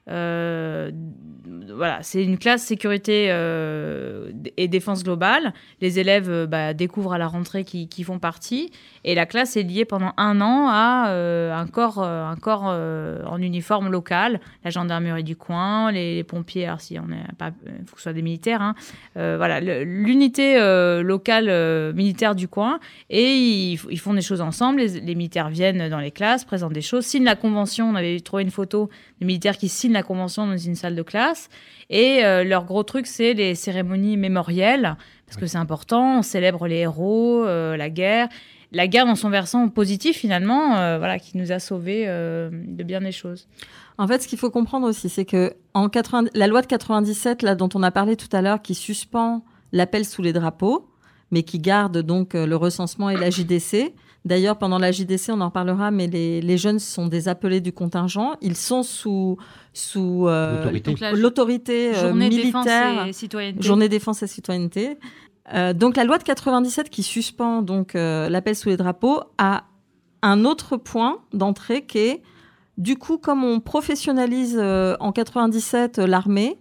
Euh, voilà, c'est une classe sécurité euh, et défense globale. Les élèves euh, bah, découvrent à la rentrée qui, qui font partie. Et la classe est liée pendant un an à euh, un corps, euh, un corps euh, en uniforme local, la gendarmerie du coin, les, les pompiers. Alors si on est pas, il faut que ce soit des militaires. Hein. Euh, voilà, le, l'unité euh, locale euh, militaire du coin. Et ils, ils font des choses ensemble. Les, les militaires viennent dans les classes, présentent des choses, signent la convention. On avait trouvé une photo des militaires qui signent la convention dans une salle de classe. Et euh, leur gros truc, c'est les cérémonies mémorielles, parce que c'est important, on célèbre les héros, euh, la guerre. La guerre dans son versant positif, finalement, euh, voilà, qui nous a sauvés euh, de bien des choses. En fait, ce qu'il faut comprendre aussi, c'est que en quatre-vingt la loi de quatre-vingt-dix-sept, là, dont on a parlé tout à l'heure, qui suspend l'appel sous les drapeaux, mais qui garde donc le recensement et la J D C. D'ailleurs, pendant la J D C, on en parlera, mais les, les jeunes sont des appelés du contingent. Ils sont sous, sous euh, l'autorité, donc la, l'autorité euh, journée militaire. Défense et citoyenneté. Journée défense et citoyenneté. Euh, donc la loi de quatre-vingt-dix-sept qui suspend donc, euh, l'appel sous les drapeaux a un autre point d'entrée qui est, du coup, comme on professionnalise euh, en quatre-vingt-dix-sept euh, l'armée,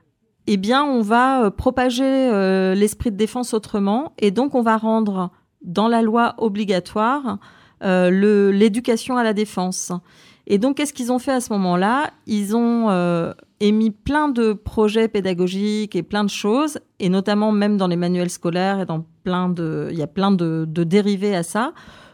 eh bien, on va euh, propager euh, l'esprit de défense autrement, et donc on va rendre dans la loi obligatoire euh, le, l'éducation à la défense. Et donc, qu'est-ce qu'ils ont fait à ce moment-là ? Ils ont euh, émis plein de projets pédagogiques et plein de choses, et notamment même dans les manuels scolaires, et dans plein de, il y a plein de, de dérivés à ça,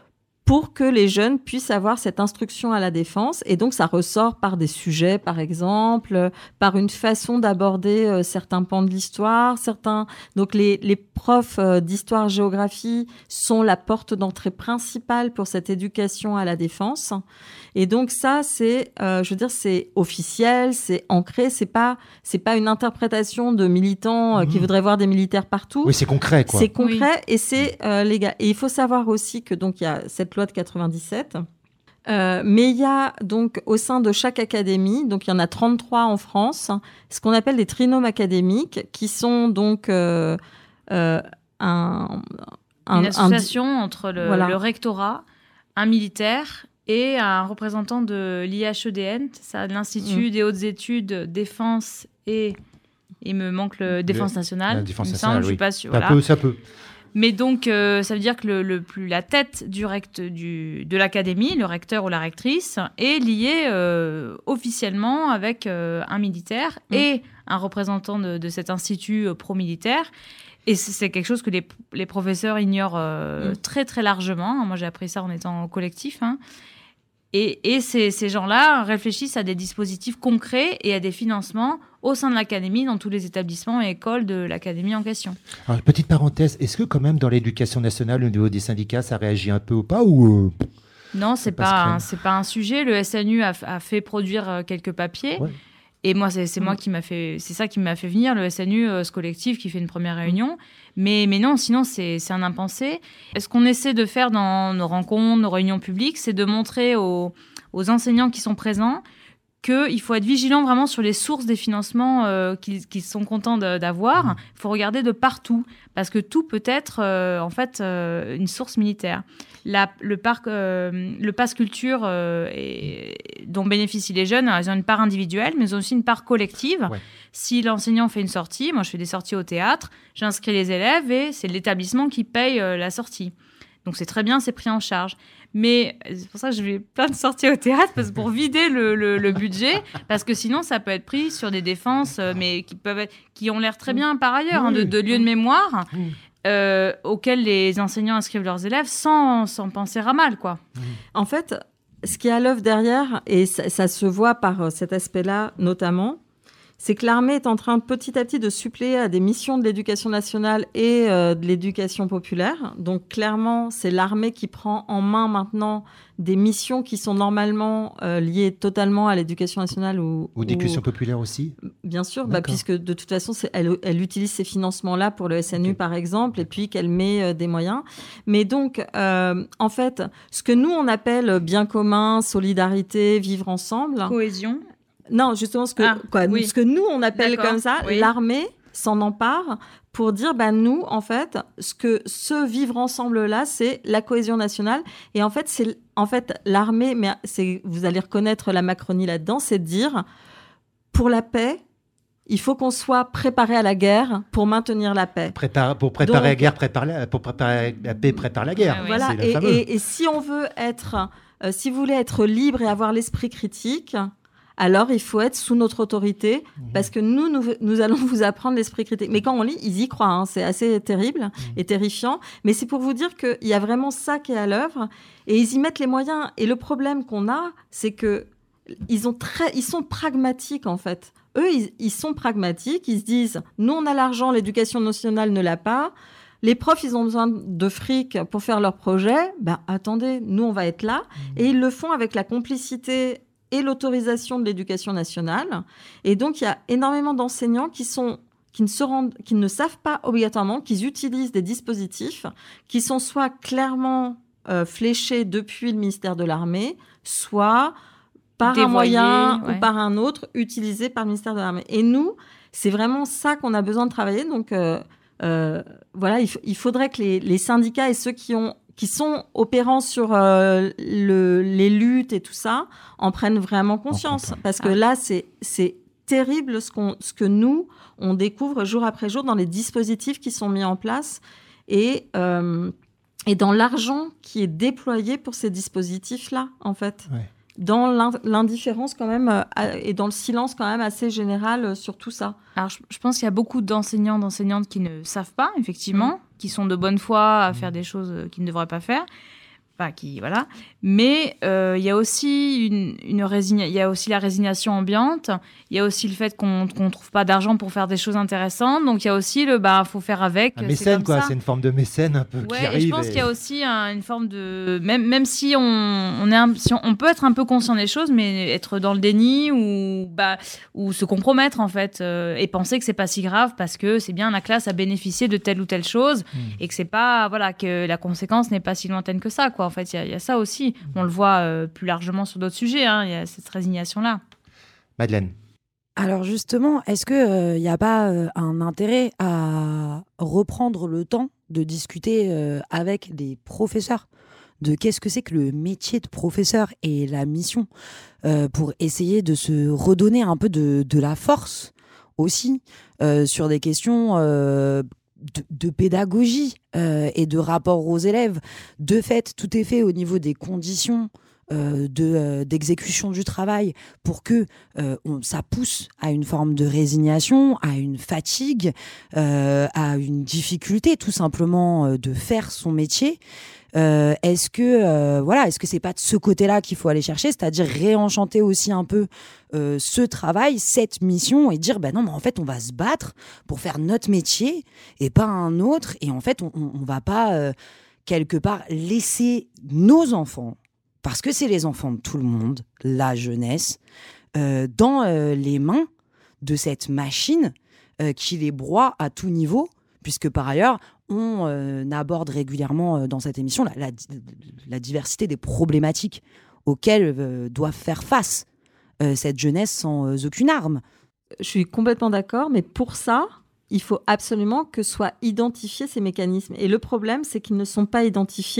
pour que les jeunes puissent avoir cette instruction à la défense. Et donc, ça ressort par des sujets, par exemple, par une façon d'aborder euh, certains pans de l'histoire. Certains... Donc, les, les profs euh, d'histoire-géographie sont la porte d'entrée principale pour cette éducation à la défense. Et donc, ça, c'est, euh, je veux dire, c'est officiel, c'est ancré. C'est pas, c'est pas une interprétation de militants euh, mmh. qui voudraient voir des militaires partout. Oui, c'est concret, quoi. C'est concret oui. et c'est euh, légal. Et il faut savoir aussi que, donc, il y a cette loi de quatre-vingt-dix-sept. Euh, mais il y a donc au sein de chaque académie, donc il y en a trente-trois en France, ce qu'on appelle des trinômes académiques, qui sont donc euh, euh, un, un, une association un, entre le, voilà. le rectorat, un militaire et un représentant de l'I H E D N, c'est ça, l'Institut mmh. des hautes études défense et il me manque le défense nationale. La défense il me nationale, semble, oui. je suis pas sûre. Ça voilà. peut, ça peut. Mais donc, euh, ça veut dire que le, le plus, la tête du rect, du, de l'académie, le recteur ou la rectrice, est liée euh, officiellement avec euh, un militaire mmh. et un représentant de, de cet institut euh, pro-militaire. Et c'est, c'est quelque chose que les, les professeurs ignorent euh, mmh. très, très largement. Moi, j'ai appris ça en étant collectif. Hein. Et, et ces, ces gens-là réfléchissent à des dispositifs concrets et à des financements au sein de l'académie, dans tous les établissements et écoles de l'académie en question. Alors, petite parenthèse, est-ce que quand même dans l'éducation nationale, au niveau des syndicats, ça réagit un peu ou pas ou euh, Non, c'est pas, un, c'est pas un sujet. Le S N U a, a fait produire quelques papiers. Ouais. Et moi, c'est, c'est mmh. moi qui m'a fait, c'est ça qui m'a fait venir, le S N U, euh, ce collectif qui fait une première réunion. Mais, mais non, sinon, c'est, c'est un impensé. Et ce qu'on essaie de faire dans nos rencontres, nos réunions publiques, c'est de montrer aux, aux enseignants qui sont présents qu'il faut être vigilant vraiment sur les sources des financements euh, qu'ils, qu'ils sont contents de, d'avoir. Il faut regarder de partout, parce que tout peut être, euh, en fait, euh, une source militaire. La, le, parc, euh, le pass culture euh, est, dont bénéficient les jeunes, ils ont une part individuelle, mais ils ont aussi une part collective. Ouais. Si l'enseignant fait une sortie, moi je fais des sorties au théâtre, j'inscris les élèves et c'est l'établissement qui paye euh, la sortie. Donc c'est très bien, c'est pris en charge. Mais c'est pour ça que je fais plein de sorties au théâtre, parce que pour vider le, le, le budget, parce que sinon ça peut être pris sur des défenses, euh, mais qui, peuvent être, qui ont l'air très bien par ailleurs, oui. hein, de, de lieux de mémoire. Oui. Euh, auxquels les enseignants inscrivent leurs élèves sans, sans penser à mal, quoi. En fait, ce qui est à l'œuvre derrière, et ça, ça se voit par cet aspect-là notamment, c'est que l'armée est en train petit à petit de suppléer à des missions de l'éducation nationale et euh, de l'éducation populaire. Donc clairement, c'est l'armée qui prend en main maintenant des missions qui sont normalement euh, liées totalement à l'éducation nationale ou... Ou d'éducation populaire aussi. Bien sûr, bah, puisque de toute façon, c'est, elle, elle utilise ces financements-là pour le S N U, okay. par exemple, et puis qu'elle met euh, des moyens. Mais donc, euh, en fait, ce que nous, on appelle bien commun, solidarité, vivre ensemble... Cohésion. Non, justement, ce que, ah, quoi, oui. ce que nous, on appelle D'accord. comme ça, oui. l'armée s'en empare pour dire, bah, nous, en fait, ce que ce vivre ensemble-là, c'est la cohésion nationale. Et en fait, c'est en fait, l'armée, mais c'est, vous allez reconnaître la Macronie là-dedans, c'est de dire, pour la paix, il faut qu'on soit préparé à la guerre pour maintenir la paix. Prépare, pour préparer Donc, la guerre, prépare la, pour préparer la paix, prépare la guerre. Ah, oui. Voilà, c'est et, et, et si on veut être, euh, si vous voulez être libre et avoir l'esprit critique... alors il faut être sous notre autorité, mmh. parce que nous, nous, nous allons vous apprendre l'esprit critique. Mais quand on lit, ils y croient, hein, c'est assez terrible mmh. et terrifiant. Mais c'est pour vous dire qu'il y a vraiment ça qui est à l'œuvre, et ils y mettent les moyens. Et le problème qu'on a, c'est qu'ils ont très, ils sont pragmatiques, en fait. Eux, ils, ils sont pragmatiques, ils se disent, nous, on a l'argent, l'éducation nationale ne l'a pas. Les profs, ils ont besoin de fric pour faire leur projet. Ben, attendez, nous, on va être là. Mmh. Et ils le font avec la complicité et l'autorisation de l'éducation nationale. Et donc, il y a énormément d'enseignants qui, sont, qui, ne se rendent, qui ne savent pas obligatoirement qu'ils utilisent des dispositifs qui sont soit clairement euh, fléchés depuis le ministère de l'Armée, soit par Dévoyé, un moyen ouais. ou par un autre utilisés par le ministère de l'Armée. Et nous, c'est vraiment ça qu'on a besoin de travailler. Donc, euh, euh, voilà, il, f- il faudrait que les, les syndicats et ceux qui ont qui sont opérants sur euh, le, les luttes et tout ça, en prennent vraiment conscience. Parce que ah. là, c'est, c'est terrible ce, qu'on, ce que nous, on découvre jour après jour dans les dispositifs qui sont mis en place et, euh, et dans l'argent qui est déployé pour ces dispositifs-là, en fait. Ouais. Dans l'indifférence quand même euh, et dans le silence quand même assez général euh, sur tout ça. Alors je, je pense qu'il y a beaucoup d'enseignants, d'enseignantes qui ne savent pas, effectivement, mmh. qui sont de bonne foi à mmh. faire des choses qu'ils ne devraient pas faire. Enfin, qui, voilà. Mais euh, il y a aussi une, une résigna... il y a aussi la résignation ambiante. Il y a aussi le fait qu'on ne trouve pas d'argent pour faire des choses intéressantes. Donc il y a aussi le bah faut faire avec. Un mécène c'est quoi, ça. C'est une forme de mécène un peu ouais, qui arrive. Et je pense et... qu'il y a aussi un, une forme de même même si on on est un... si on... on peut être un peu conscient des choses, mais être dans le déni ou bah ou se compromettre en fait euh, et penser que c'est pas si grave parce que c'est bien la classe a bénéficié de telle ou telle chose mmh. et que c'est pas voilà que la conséquence n'est pas si lointaine que ça quoi. En fait, il y, y a ça aussi. On le voit euh, plus largement sur d'autres sujets. Hein. Il y a cette résignation-là. Madeleine. Alors justement, est-ce qu'il n'y euh, a pas euh, un intérêt à reprendre le temps de discuter euh, avec les professeurs de qu'est-ce que c'est que le métier de professeur et la mission euh, pour essayer de se redonner un peu de, de la force aussi euh, sur des questions... Euh, De, de pédagogie euh, et de rapport aux élèves. De fait, tout est fait au niveau des conditions euh, de, euh, d'exécution du travail pour que euh, on, ça pousse à une forme de résignation, à une fatigue, euh, à une difficulté tout simplement euh, de faire son métier. Euh, est-ce que euh, voilà, est-ce que c'est pas de ce côté-là qu'il faut aller chercher, c'est-à-dire réenchanter aussi un peu euh, ce travail, cette mission, et dire ben bah non, mais en fait on va se battre pour faire notre métier et pas un autre, et en fait on, on, on va pas euh, quelque part laisser nos enfants, parce que c'est les enfants de tout le monde, la jeunesse, euh, dans euh, les mains de cette machine euh, qui les broie à tout niveau, puisque par ailleurs on euh, aborde régulièrement euh, dans cette émission la, la, la diversité des problématiques auxquelles euh, doivent faire face euh, cette jeunesse sans euh, aucune arme. Je suis complètement d'accord, mais pour ça, il faut absolument que soient identifiés ces mécanismes. Et le problème, c'est qu'ils ne sont pas identifiés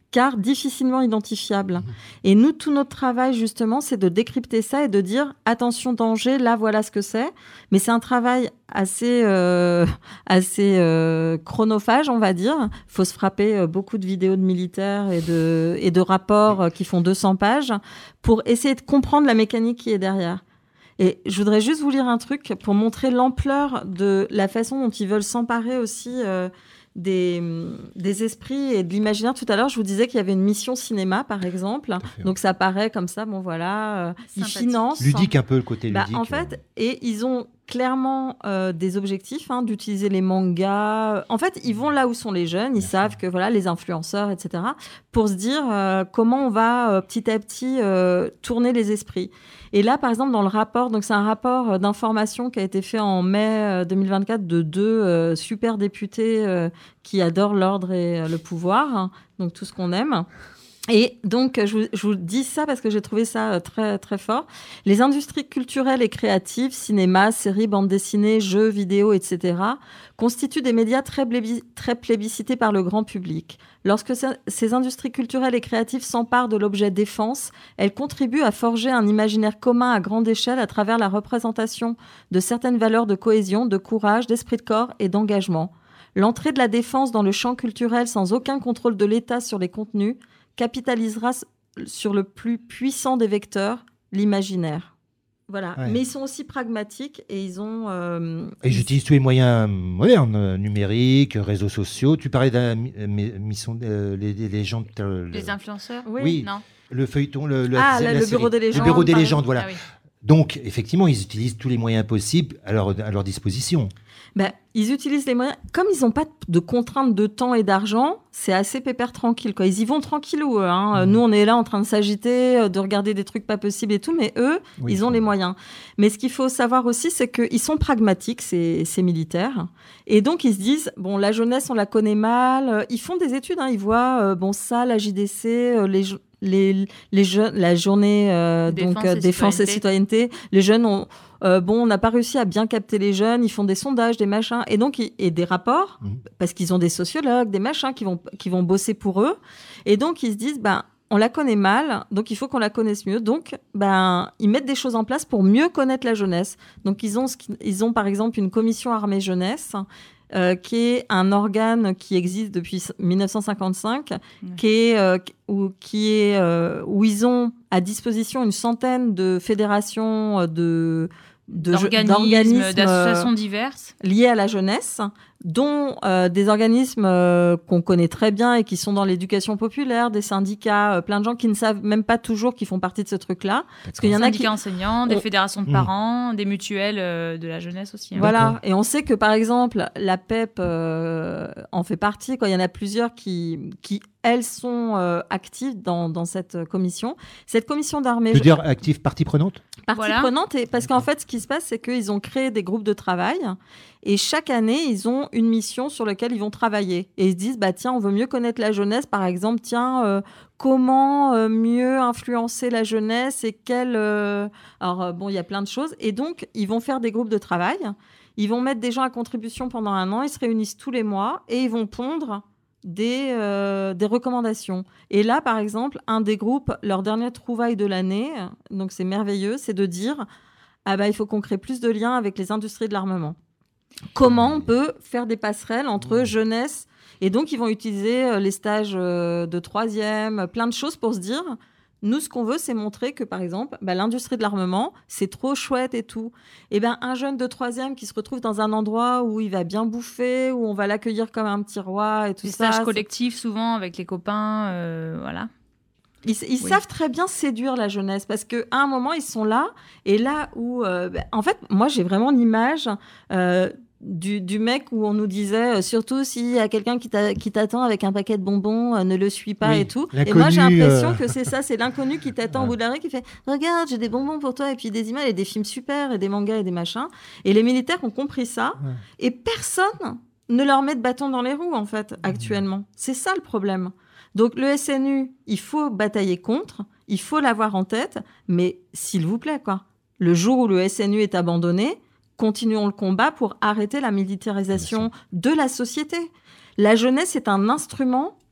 car difficilement identifiables. Et nous, tout notre travail, justement, c'est de décrypter ça et de dire « attention, danger, là, voilà ce que c'est ». Mais c'est un travail assez, euh, assez euh, chronophage, on va dire. Il faut se frapper euh, beaucoup de vidéos de militaires et de, et de rapports euh, qui font deux cents pages pour essayer de comprendre la mécanique qui est derrière. Et je voudrais juste vous lire un truc pour montrer l'ampleur de la façon dont ils veulent s'emparer aussi euh, des, des esprits et de l'imaginaire. Tout à l'heure, je vous disais qu'il y avait une mission cinéma, par exemple. Donc, ça paraît comme ça, bon voilà, euh, ils financent. Ludique un peu, le côté bah, ludique. En fait, et ils ont clairement euh, des objectifs hein, d'utiliser les mangas. En fait, ils vont là où sont les jeunes. Ils Bien savent sûr. que voilà, les influenceurs, et cetera, pour se dire euh, comment on va euh, petit à petit euh, tourner les esprits. Et là, par exemple, dans le rapport, donc c'est un rapport d'information qui a été fait en mai deux mille vingt-quatre de deux euh, super députés euh, qui adorent l'ordre et euh, le pouvoir, hein, donc tout ce qu'on aime. Et donc, je vous, je vous dis ça parce que j'ai trouvé ça très, très fort. Les industries culturelles et créatives, cinéma, séries, bandes dessinées, jeux, vidéos, et cetera, constituent des médias très, blébi- très plébiscités par le grand public. Lorsque ces industries culturelles et créatives s'emparent de l'objet défense, elles contribuent à forger un imaginaire commun à grande échelle à travers la représentation de certaines valeurs de cohésion, de courage, d'esprit de corps et d'engagement. L'entrée de la défense dans le champ culturel sans aucun contrôle de l'État sur les contenus capitalisera sur le plus puissant des vecteurs, l'imaginaire. Voilà. Ouais. Mais ils sont aussi pragmatiques et ils ont... Euh, et ils utilisent tous les moyens modernes, euh, numériques, réseaux sociaux. Tu parlais d'un mission, euh, les, les gens... Euh, les le... influenceurs Oui. oui. Non. Le feuilleton, le, le, ah, la, le, la le bureau des légendes. Le bureau des légendes, voilà. Ah, oui. Donc, effectivement, ils utilisent tous les moyens possibles à leur, à leur disposition. Ben, ils utilisent les moyens. Comme ils n'ont pas de contraintes de temps et d'argent, c'est assez pépère tranquille, quoi. Ils y vont tranquillou. Hein. Mmh. Nous, on est là en train de s'agiter, de regarder des trucs pas possibles et tout, mais eux, oui, ils ont les moyens. Mais ce qu'il faut savoir aussi, c'est qu'ils sont pragmatiques, ces, ces militaires. Et donc, ils se disent, bon, la jeunesse, on la connaît mal. Ils font des études, hein. Ils voient, euh, bon, ça, la J D C, les... Les, les jeunes, la journée euh, défense, donc, euh, et, défense citoyenneté. et citoyenneté, les jeunes ont, euh, bon, on n'a pas réussi à bien capter les jeunes, ils font des sondages, des machins, et donc ils, et des rapports, mmh. parce qu'ils ont des sociologues, des machins qui vont, qui vont bosser pour eux, et donc ils se disent, ben, on la connaît mal, donc il faut qu'on la connaisse mieux, donc ben, ils mettent des choses en place pour mieux connaître la jeunesse. Donc ils ont, ils ont par exemple une commission armée jeunesse, Euh, qui est un organe qui existe depuis dix-neuf cent cinquante-cinq, mmh. qui est, euh, où, qui est, euh, où ils ont à disposition une centaine de fédérations de, de d'organismes, d'organismes d'associations diverses liées à la jeunesse, dont euh, des organismes euh, qu'on connaît très bien et qui sont dans l'éducation populaire, des syndicats, euh, plein de gens qui ne savent même pas toujours qu'ils font partie de ce truc-là. Parce qu'il y en a qui... enseignants, des on... fédérations de parents, mmh. des mutuelles euh, de la jeunesse aussi. Hein. Voilà, D'accord. Et on sait que par exemple, la P E P euh, en fait partie. Quoi. Il y en a plusieurs qui, qui elles, sont euh, actives dans, dans cette commission. Cette commission d'armée... Tu veux dire active, partie prenante ? Partie voilà. prenante, et parce qu'en fait, ce qui se passe, c'est qu'ils ont créé des groupes de travail et chaque année, ils ont une mission sur laquelle ils vont travailler. Et ils se disent, bah, tiens, on veut mieux connaître la jeunesse, par exemple, tiens, euh, comment euh, mieux influencer la jeunesse et quelle... Euh... Alors, euh, bon, il y a plein de choses. Et donc, ils vont faire des groupes de travail. Ils vont mettre des gens à contribution pendant un an. Ils se réunissent tous les mois et ils vont pondre des, euh, des recommandations. Et là, par exemple, un des groupes, leur dernière trouvaille de l'année, donc c'est merveilleux, c'est de dire, ah bah, il faut qu'on crée plus de liens avec les industries de l'armement. Comment on peut faire des passerelles entre jeunesse et donc ils vont utiliser les stages de troisième, plein de choses pour se dire, nous ce qu'on veut c'est montrer que par exemple bah, l'industrie de l'armement c'est trop chouette et tout. Et ben un jeune de troisième qui se retrouve dans un endroit où il va bien bouffer, où on va l'accueillir comme un petit roi et tout les ça. Des stages collectifs souvent avec les copains, euh, voilà. Ils, ils oui. savent très bien séduire la jeunesse parce qu'à un moment, ils sont là. Et là où... Euh, bah, en fait, moi, j'ai vraiment l'image euh, du, du mec où on nous disait, euh, surtout s'il y a quelqu'un qui, t'a, qui t'attend avec un paquet de bonbons, euh, ne le suis pas oui, et tout. Et moi, j'ai l'impression euh... que c'est ça, c'est l'inconnu qui t'attend ouais. au bout de la rue, qui fait « Regarde, j'ai des bonbons pour toi. » Et puis des images et des films super et des mangas et des machins. Et les militaires ont compris ça. Ouais. Et personne ne leur met de bâton dans les roues, en fait, actuellement. Mmh. C'est ça le problème. Donc le S N U, il faut batailler contre, il faut l'avoir en tête, mais s'il vous plaît, quoi. Le jour où le S N U est abandonné, continuons le combat pour arrêter la militarisation de la société. La jeunesse est un instrument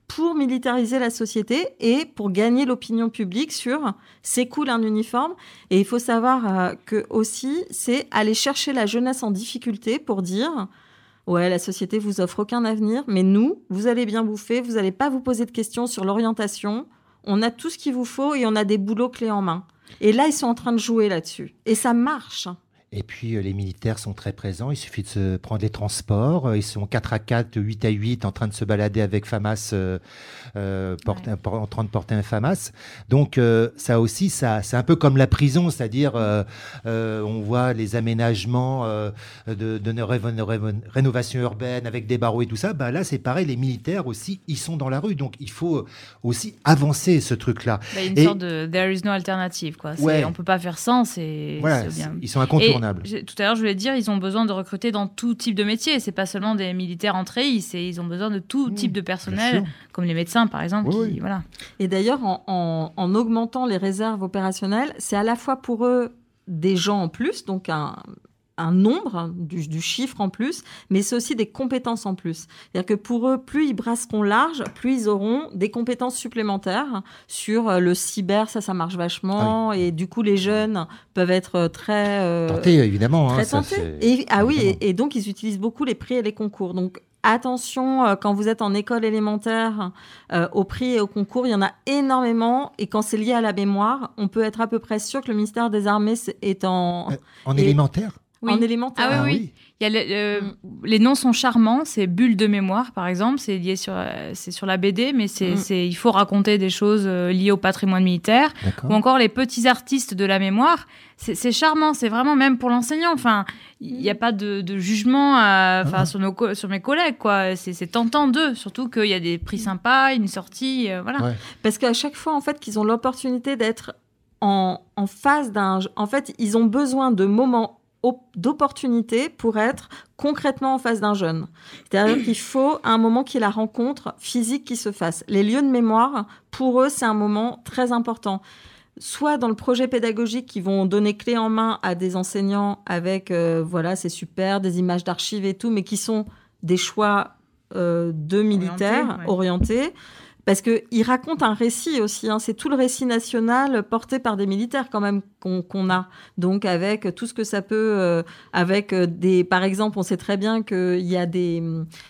pour militariser la société et pour gagner l'opinion publique sur c'est cool un uniforme. Et il faut savoir euh, que aussi, c'est aller chercher la jeunesse en difficulté pour dire ouais, la société vous offre aucun avenir, mais nous, vous allez bien bouffer, vous n'allez pas vous poser de questions sur l'orientation. On a tout ce qu'il vous faut et on a des boulots clés en main. Et là, ils sont en train de jouer là-dessus. Et ça marche. Et puis, euh, les militaires sont très présents. Il suffit de se prendre les transports. Euh, Ils sont quatre à quatre, huit à huit, en train de se balader avec FAMAS, euh, euh, porte, Ouais. en train de porter un FAMAS. Donc, euh, ça aussi, ça, c'est un peu comme la prison, c'est-à-dire, euh, euh, on voit les aménagements euh, de, de ré- ré- rénovation urbaine avec des barreaux et tout ça. Bah, là, c'est pareil, les militaires aussi, ils sont dans la rue. Donc, il faut aussi avancer ce truc-là. Bah, il y a une Et- sorte de there is no alternative, quoi. C'est- Ouais. On peut pas faire sans, c'est Voilà, c'est bien. ils sont incontournables. Et j'ai- tout à l'heure, je voulais dire, ils ont besoin de recruter dans tout type de métier. C'est pas seulement des militaires en treillis, c'est ils ont besoin de tout Mmh, type de bien personnel, sûr. comme les médecins, par exemple. Oui, qui, oui. Voilà. Et d'ailleurs, en, en- en augmentant les réserves opérationnelles, c'est à la fois pour eux des gens en plus, donc un, un nombre, du, du chiffre en plus, mais c'est aussi des compétences en plus. C'est-à-dire que pour eux, plus ils brasseront large, plus ils auront des compétences supplémentaires sur euh, le cyber, ça, ça marche vachement, et du coup, les jeunes peuvent être très... euh, Tenté, évidemment. hein, Très ça, tentés. c'est- Et, ah oui, évidemment. et, et donc ils utilisent beaucoup les prix et les concours. Donc attention, euh, quand vous êtes en école élémentaire, euh, aux prix et aux concours, il y en a énormément. Et quand c'est lié à la mémoire, on peut être à peu près sûr que le ministère des Armées est en, Euh, En Et- élémentaire Oui. en élémentaire. Ah oui, Ah oui. oui. Il y a le- euh, Mm. Les noms sont charmants, c'est Bulle de mémoire, par exemple, c'est lié sur, euh, c'est sur la B D, mais c'est, Mm. c'est, il faut raconter des choses euh, liées au patrimoine militaire. D'accord. Ou encore les petits artistes de la mémoire. C'est, c'est charmant, c'est vraiment même pour l'enseignant. Enfin, il n'y a pas de, de jugement à- enfin, Ah. sur, nos co- sur mes collègues, quoi. C'est, c'est tentant d'eux, surtout qu'il y a des prix sympas, une sortie, euh, voilà. Ouais. Parce qu'à chaque fois, en fait, qu'ils ont l'opportunité d'être en, en face d'un... En fait, ils ont besoin de moments op- d'opportunité pour être concrètement en face d'un jeune. C'est-à-dire qu'il faut un moment qu'il y ait la rencontre physique qui se fasse. Les lieux de mémoire, pour eux, c'est un moment très important. Soit dans le projet pédagogique qui vont donner clé en main à des enseignants avec, euh, voilà, c'est super, des images d'archives et tout, mais qui sont des choix euh, de militaires ouais. orientés. Parce qu'ils racontent un récit aussi. Hein. C'est tout le récit national porté par des militaires quand même qu'on qu'on a. Donc avec tout ce que ça peut... euh, avec euh, des... Par exemple, on sait très bien qu'il y a des...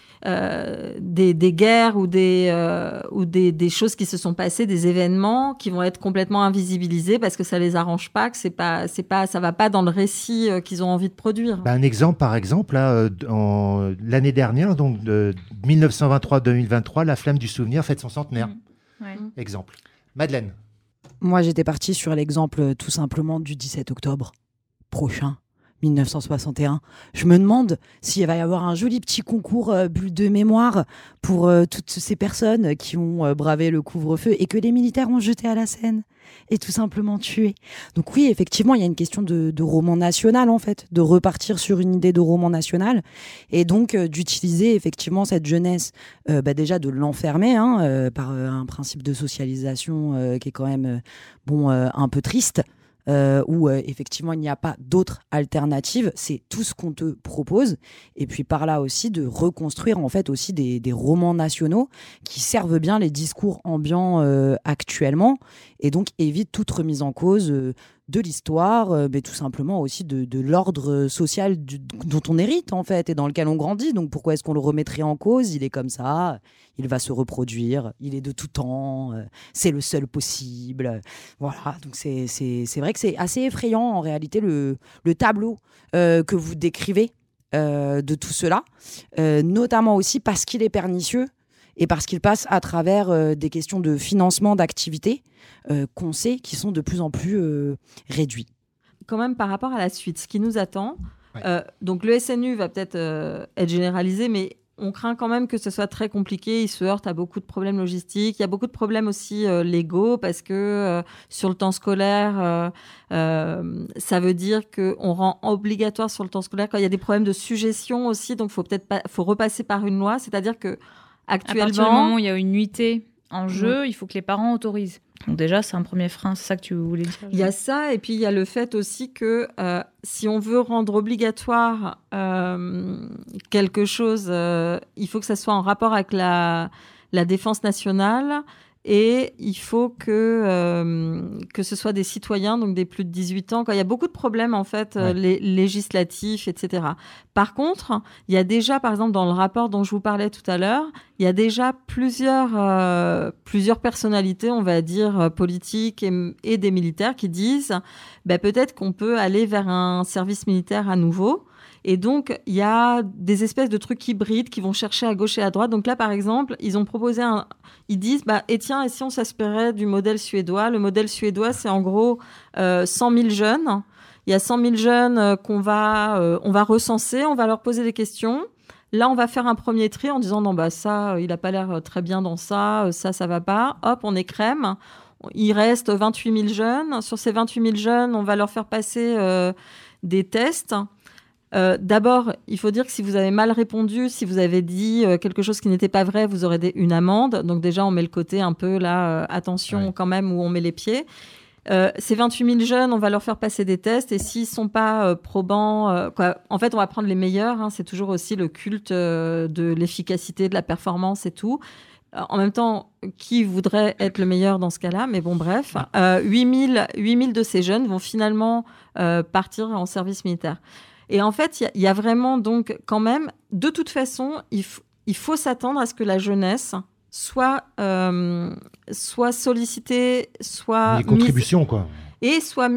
Euh, des, des guerres ou, des, euh, ou des, des choses qui se sont passées, des événements qui vont être complètement invisibilisés parce que ça les arrange pas, que c'est pas, c'est pas, ça va pas dans le récit euh, qu'ils ont envie de produire. Bah, un exemple, par exemple, là, euh, en, l'année dernière, donc de mille neuf cent vingt-trois à deux mille vingt-trois, la Flamme du Souvenir fête son centenaire. Ouais. Exemple. Madeleine. Moi, j'étais partie sur l'exemple euh, tout simplement du dix-sept octobre prochain, mille neuf cent soixante et un. Je me demande s'il va y avoir un joli petit concours euh, bulle de mémoire pour euh, toutes ces personnes qui ont euh, bravé le couvre-feu et que les militaires ont jeté à la Seine et tout simplement tué. Donc oui, effectivement, il y a une question de, de roman national, en fait, de repartir sur une idée de roman national et donc euh, d'utiliser effectivement cette jeunesse, euh, bah, déjà de l'enfermer hein, euh, par euh, un principe de socialisation euh, qui est quand même euh, bon, euh, un peu triste. Euh, où euh, effectivement il n'y a pas d'autre alternative, c'est tout ce qu'on te propose, et puis par là aussi de reconstruire en fait aussi des, des romans nationaux qui servent bien les discours ambiants euh, actuellement, et donc évite toute remise en cause euh, de l'histoire, euh, mais tout simplement aussi de, de l'ordre social du- dont on hérite en fait, et dans lequel on grandit. Donc pourquoi est-ce qu'on le remettrait en cause? Il est comme ça, il va se reproduire, il est de tout temps, euh, c'est le seul possible. Voilà, donc c'est, c'est, c'est vrai que c'est assez effrayant en réalité le, le tableau euh, que vous décrivez euh, de tout cela, euh, notamment aussi parce qu'il est pernicieux et parce qu'il passe à travers euh, des questions de financement d'activités euh, qu'on sait qui sont de plus en plus euh, réduits. Quand même par rapport à la suite, ce qui nous attend, Ouais. euh, donc le S N U va peut-être euh, être généralisé, mais on craint quand même que ce soit très compliqué. Il se heurte à beaucoup de problèmes logistiques. Il y a beaucoup de problèmes aussi euh, légaux parce que euh, sur le temps scolaire, euh, euh, ça veut dire qu'on rend obligatoire sur le temps scolaire quand il y a des problèmes de suggestion aussi. Donc, faut peut-être pas, faut repasser par une loi. C'est-à-dire que À partir du actuellement, moment où il y a une nuitée en jeu, il faut que les parents autorisent. Donc déjà, c'est un premier frein. C'est ça que tu voulais dire? il y a ça, et puis il y a le fait aussi que euh, si on veut rendre obligatoire euh, quelque chose, euh, il faut que ça soit en rapport avec la, la défense nationale. Et il faut que, euh, que ce soit des citoyens, donc des plus de dix-huit ans. Quoi. Il y a beaucoup de problèmes, en fait, ouais. euh, lé- législatifs, et cetera. Par contre, il y a déjà, par exemple, dans le rapport dont je vous parlais tout à l'heure, il y a déjà plusieurs, euh, plusieurs personnalités, on va dire, politiques et, et des militaires qui disent bah, peut-être qu'on peut aller vers un service militaire à nouveau. Et donc, il y a des espèces de trucs hybrides qui vont chercher à gauche et à droite. Donc là, par exemple, ils ont proposé un... Ils disent, bah, et tiens, et si on s'inspirait du modèle suédois ? Le modèle suédois, c'est en gros euh, cent mille jeunes. Il y a cent mille jeunes euh, qu'on va, euh, on va recenser, on va leur poser des questions. Là, on va faire un premier tri en disant, non, bah ça, euh, il n'a pas l'air très bien dans ça, euh, ça, ça va pas. Hop, on écrème. Il reste vingt-huit mille jeunes. Sur ces vingt-huit mille jeunes, on va leur faire passer euh, des tests. Euh, d'abord, il faut dire que si vous avez mal répondu, si vous avez dit euh, quelque chose qui n'était pas vrai, vous aurez des, une amende. Donc déjà, on met le côté un peu là, euh, attention ouais. quand même, où on met les pieds. Euh, ces vingt-huit mille jeunes, on va leur faire passer des tests et s'ils ne sont pas euh, probants, euh, quoi, en fait, on va prendre les meilleurs. Hein, c'est toujours aussi le culte euh, de l'efficacité, de la performance et tout. Euh, en même temps, qui voudrait être le meilleur dans ce cas-là ? Mais bon, bref, euh, huit mille de ces jeunes vont finalement euh, partir en service militaire. Et en fait, il y, y a vraiment donc quand même, de toute façon, il, f- il faut s'attendre à ce que la jeunesse soit, euh, soit sollicitée, soit les contributions, mise, quoi. Et soit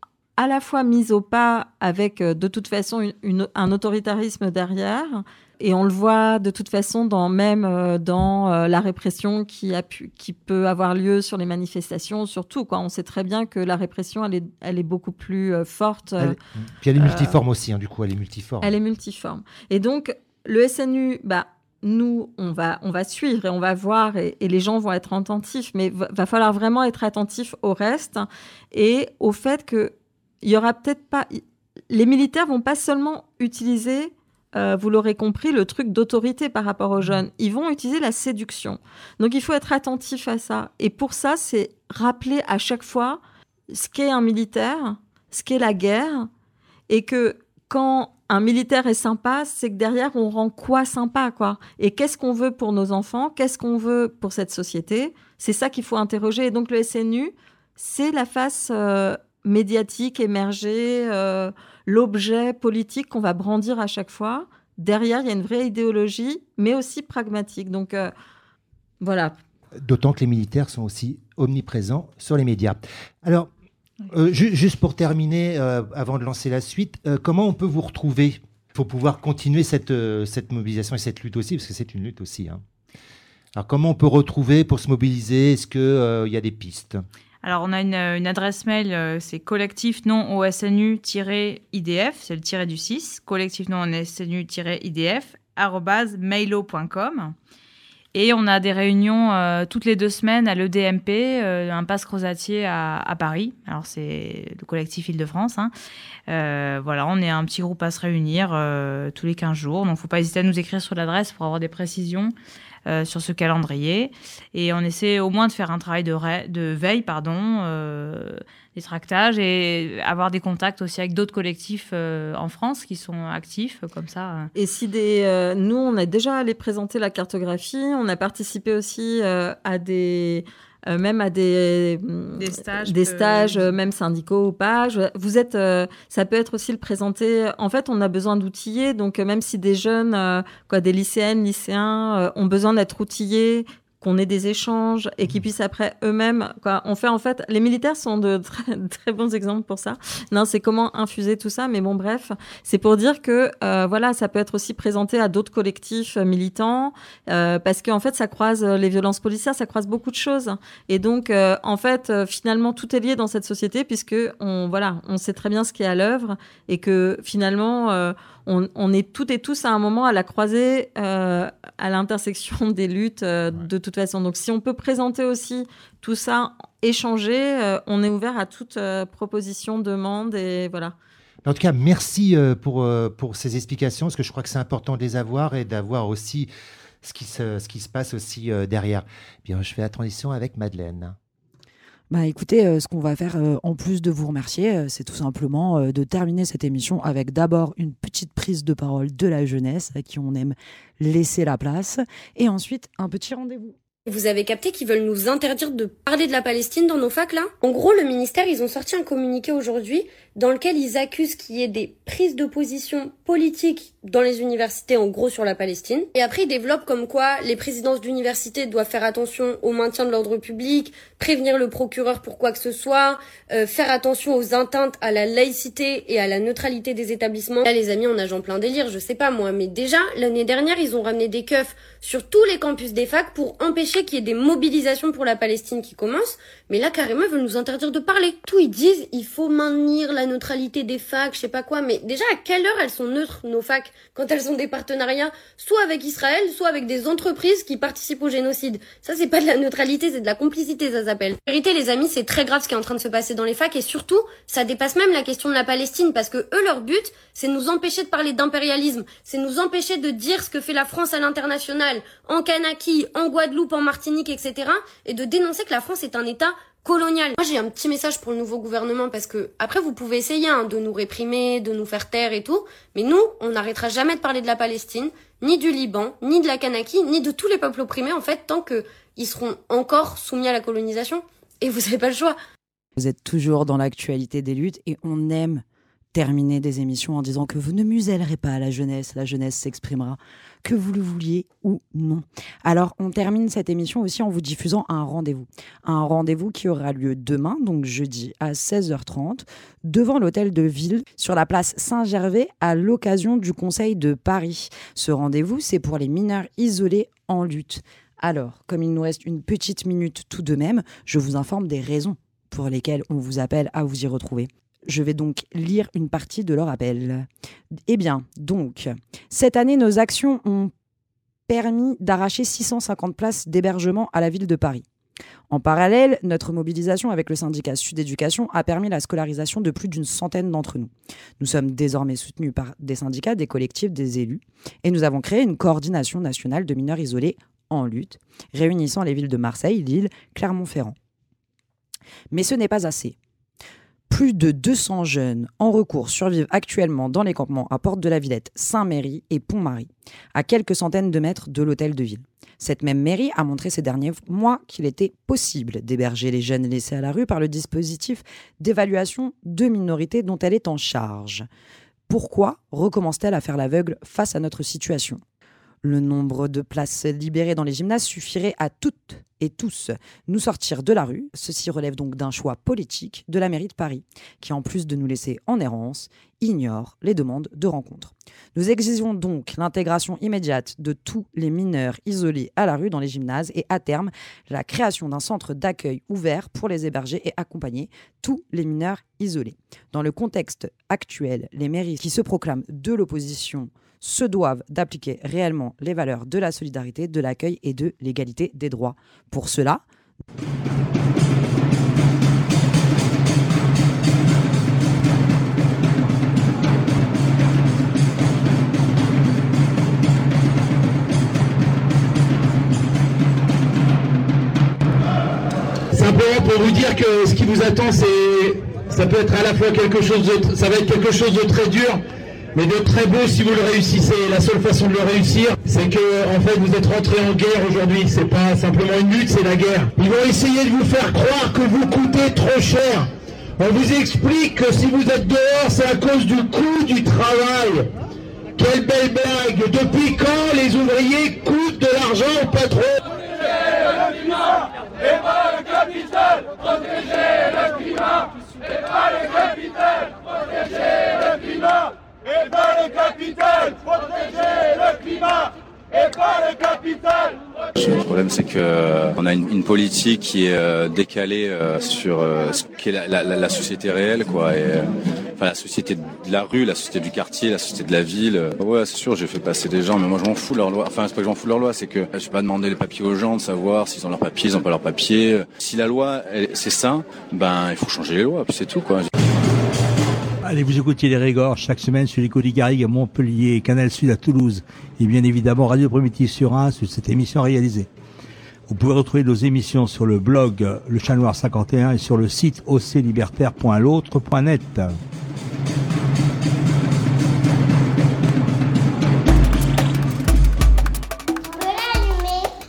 à la fois mise au pas avec, de toute façon, une, une, un autoritarisme derrière. Et on le voit de toute façon dans, même euh, dans euh, la répression qui, a pu, qui peut avoir lieu sur les manifestations, surtout. Quoi. On sait très bien que la répression, elle est, elle est beaucoup plus euh, forte. Elle, puis elle est multiforme euh, aussi, hein, du coup, elle est multiforme. Elle est multiforme. Et donc, le S N U, bah, nous, on va, on va suivre et on va voir et, et les gens vont être attentifs, mais il va, va falloir vraiment être attentif au reste et au fait qu'il y aura peut-être pas... Les militaires vont pas seulement utiliser... Euh, vous l'aurez compris, le truc d'autorité par rapport aux jeunes. Ils vont utiliser la séduction. Donc, il faut être attentif à ça. Et pour ça, c'est rappeler à chaque fois ce qu'est un militaire, ce qu'est la guerre, et que quand un militaire est sympa, c'est que derrière, on rend quoi sympa, quoi. Et qu'est-ce qu'on veut pour nos enfants ? Qu'est-ce qu'on veut pour cette société ? C'est ça qu'il faut interroger. Et donc, le S N U, c'est la face euh, médiatique, émergée, euh, l'objet politique qu'on va brandir à chaque fois. Derrière, il y a une vraie idéologie, mais aussi pragmatique. Donc, euh, voilà. D'autant que les militaires sont aussi omniprésents sur les médias. Alors, euh, ju- juste pour terminer, euh, avant de lancer la suite, euh, comment on peut vous retrouver ? Il faut pouvoir continuer cette, euh, cette mobilisation et cette lutte aussi, parce que c'est une lutte aussi. Hein. Alors, comment on peut retrouver pour se mobiliser ? Est-ce qu'il euh, y a des pistes ? Alors, on a une, une adresse mail, euh, c'est collectif non O S N U-I D F, c'est le tiré du six, collectif non O S N U-I D F, arobase mailo point com. Et on a des réunions euh, toutes les deux semaines à l'E D M P, euh, un passe Crozatier à, à Paris. Alors, c'est le collectif Île-de-France. Hein. Euh, voilà, on est un petit groupe à se réunir euh, tous les quinze jours. Donc, il ne faut pas hésiter à nous écrire sur l'adresse pour avoir des précisions. Euh, sur ce calendrier et on essaie au moins de faire un travail de, ra- de veille, pardon, euh, des tractages et avoir des contacts aussi avec d'autres collectifs euh, en France qui sont actifs comme ça. Et si des, euh, nous on est déjà allé présenter la cartographie, on a participé aussi euh, à des Euh, même à des, des stages, des stages euh, même syndicaux ou pas. Je, vous êtes, euh, ça peut être aussi le présenter. En fait, on a besoin d'outiller. Donc, euh, même si des jeunes, euh, quoi, des lycéennes, lycéens euh, ont besoin d'être outillés, qu'on ait des échanges et qu'ils puissent après eux-mêmes, quoi. On fait en fait, les militaires sont de très, très bons exemples pour ça. Non, c'est comment infuser tout ça, mais bon, bref, c'est pour dire que euh, voilà, ça peut être aussi présenté à d'autres collectifs militants euh, parce qu'en fait, ça croise les violences policières, ça croise beaucoup de choses. Et donc, euh, en fait, euh, finalement, tout est lié dans cette société puisque on voilà, on sait très bien ce qui est à l'œuvre et que finalement. Euh, On, on est toutes et tous à un moment à la croisée, euh, à l'intersection des luttes euh, ouais. de toute façon. Donc, si on peut présenter aussi tout ça, échanger, euh, on est ouvert à toute euh, proposition, demande et voilà. En tout cas, merci euh, pour, euh, pour ces explications, parce que je crois que c'est important de les avoir et d'avoir aussi ce qui se, ce qui se passe aussi euh, derrière. Bien, je fais la transition avec Madeleine. Bah écoutez, euh, ce qu'on va faire, euh, en plus de vous remercier, euh, c'est tout simplement euh, de terminer cette émission avec d'abord une petite prise de parole de la jeunesse à qui on aime laisser la place, et ensuite un petit rendez-vous. Vous avez capté qu'ils veulent nous interdire de parler de la Palestine dans nos facs là ? En gros, le ministère, ils ont sorti un communiqué aujourd'hui dans lequel ils accusent qu'il y ait des prises de position politiques dans les universités, en gros sur la Palestine. Et après, ils développent comme quoi les présidences d'université doivent faire attention au maintien de l'ordre public, prévenir le procureur pour quoi que ce soit, euh, faire attention aux atteintes à la laïcité et à la neutralité des établissements. Là, les amis, on nage en plein délire, je sais pas moi, mais déjà, l'année dernière, ils ont ramené des keufs sur tous les campus des facs pour empêcher qu'il y ait des mobilisations pour la Palestine qui commencent. Mais là, carrément, ils veulent nous interdire de parler. Tout, ils disent, il faut maintenir la neutralité des facs, je sais pas quoi. Mais déjà, à quelle heure elles sont neutres, nos facs, quand elles ont des partenariats, soit avec Israël, soit avec des entreprises qui participent au génocide. Ça, c'est pas de la neutralité, c'est de la complicité, ça s'appelle. En vérité, les amis, c'est très grave ce qui est en train de se passer dans les facs, et surtout, ça dépasse même la question de la Palestine, parce que eux, leur but, c'est nous empêcher de parler d'impérialisme, c'est nous empêcher de dire ce que fait la France à l'international, en Kanaki, en Guadeloupe, en Martinique, et cetera, et de dénoncer que la France est un État colonial. Moi, j'ai un petit message pour le nouveau gouvernement, parce que après, vous pouvez essayer hein, de nous réprimer, de nous faire taire et tout, mais nous, on n'arrêtera jamais de parler de la Palestine, ni du Liban, ni de la Kanaki, ni de tous les peuples opprimés, en fait, tant que ils seront encore soumis à la colonisation. Et vous n'avez pas le choix. Vous êtes toujours dans l'actualité des luttes et on aime terminer des émissions en disant que vous ne musellerez pas à la jeunesse, la jeunesse s'exprimera, que vous le vouliez ou non. Alors, on termine cette émission aussi en vous diffusant un rendez-vous. Un rendez-vous qui aura lieu demain, donc jeudi, à seize heures trente, devant l'hôtel de ville, sur la place Saint-Gervais, à l'occasion du Conseil de Paris. Ce rendez-vous, c'est pour les mineurs isolés en lutte. Alors, comme il nous reste une petite minute tout de même, je vous informe des raisons pour lesquelles on vous appelle à vous y retrouver. Je vais donc lire une partie de leur appel. Eh bien, donc, cette année, nos actions ont permis d'arracher six cent cinquante places d'hébergement à la ville de Paris. En parallèle, notre mobilisation avec le syndicat Sud Éducation a permis la scolarisation de plus d'une centaine d'entre nous. Nous sommes désormais soutenus par des syndicats, des collectifs, des élus, et nous avons créé une coordination nationale de mineurs isolés en lutte, réunissant les villes de Marseille, Lille, Clermont-Ferrand. Mais ce n'est pas assez. Plus de deux cents jeunes en recours survivent actuellement dans les campements à Porte de la Villette, Saint-Méry et Pont-Marie, à quelques centaines de mètres de l'hôtel de ville. Cette même mairie a montré ces derniers mois qu'il était possible d'héberger les jeunes laissés à la rue par le dispositif d'évaluation de minorité dont elle est en charge. Pourquoi recommence-t-elle à faire l'aveugle face à notre situation ? Le nombre de places libérées dans les gymnases suffirait à toutes et tous nous sortir de la rue. Ceci relève donc d'un choix politique de la mairie de Paris, qui en plus de nous laisser en errance, ignore les demandes de rencontre. Nous exigeons donc l'intégration immédiate de tous les mineurs isolés à la rue dans les gymnases et à terme, la création d'un centre d'accueil ouvert pour les héberger et accompagner tous les mineurs isolés. Dans le contexte actuel, les mairies qui se proclament de l'opposition se doivent d'appliquer réellement les valeurs de la solidarité, de l'accueil et de l'égalité des droits. Pour cela, simplement pour vous dire que ce qui vous attend, c'est, ça peut être à la fois quelque chose de, ça va être quelque chose de très dur, mais de très beau si vous le réussissez. La seule façon de le réussir, c'est que en fait vous êtes rentrés en guerre aujourd'hui. C'est pas simplement une lutte, c'est la guerre. Ils vont essayer de vous faire croire que vous coûtez trop cher. On vous explique que si vous êtes dehors, c'est à cause du coût du travail. Quelle belle blague. Depuis quand les ouvriers coûtent de l'argent au patron? Protéger le climat et pas le capital. Protéger le climat et pas le capital. Protéger le climat et pas le capital. Protéger le climat et pas le capital. Le problème, c'est que on a une, une politique qui est euh, décalée euh, sur euh, ce qu'est la, la, la société réelle, quoi. Et, euh, enfin, la société de la rue, la société du quartier, la société de la ville. Ouais, c'est sûr, j'ai fait passer des gens, mais moi, je m'en fous de leur loi. Enfin, c'est pas que je m'en fous de leur loi, c'est que je vais pas demander les papiers aux gens de savoir s'ils ont leurs papiers, ils ont pas leurs papiers. Si la loi, elle, c'est ça, ben, il faut changer les lois, puis c'est tout, quoi. Allez, vous écoutiez les Régors chaque semaine sur l'écho des Garrigues à Montpellier, Canal Sud à Toulouse et bien évidemment Radio Primitive sur un sur cette émission réalisée. Vous pouvez retrouver nos émissions sur le blog Le Chat Noir cinquante et un et sur le site o c libertaire point l'autre point net.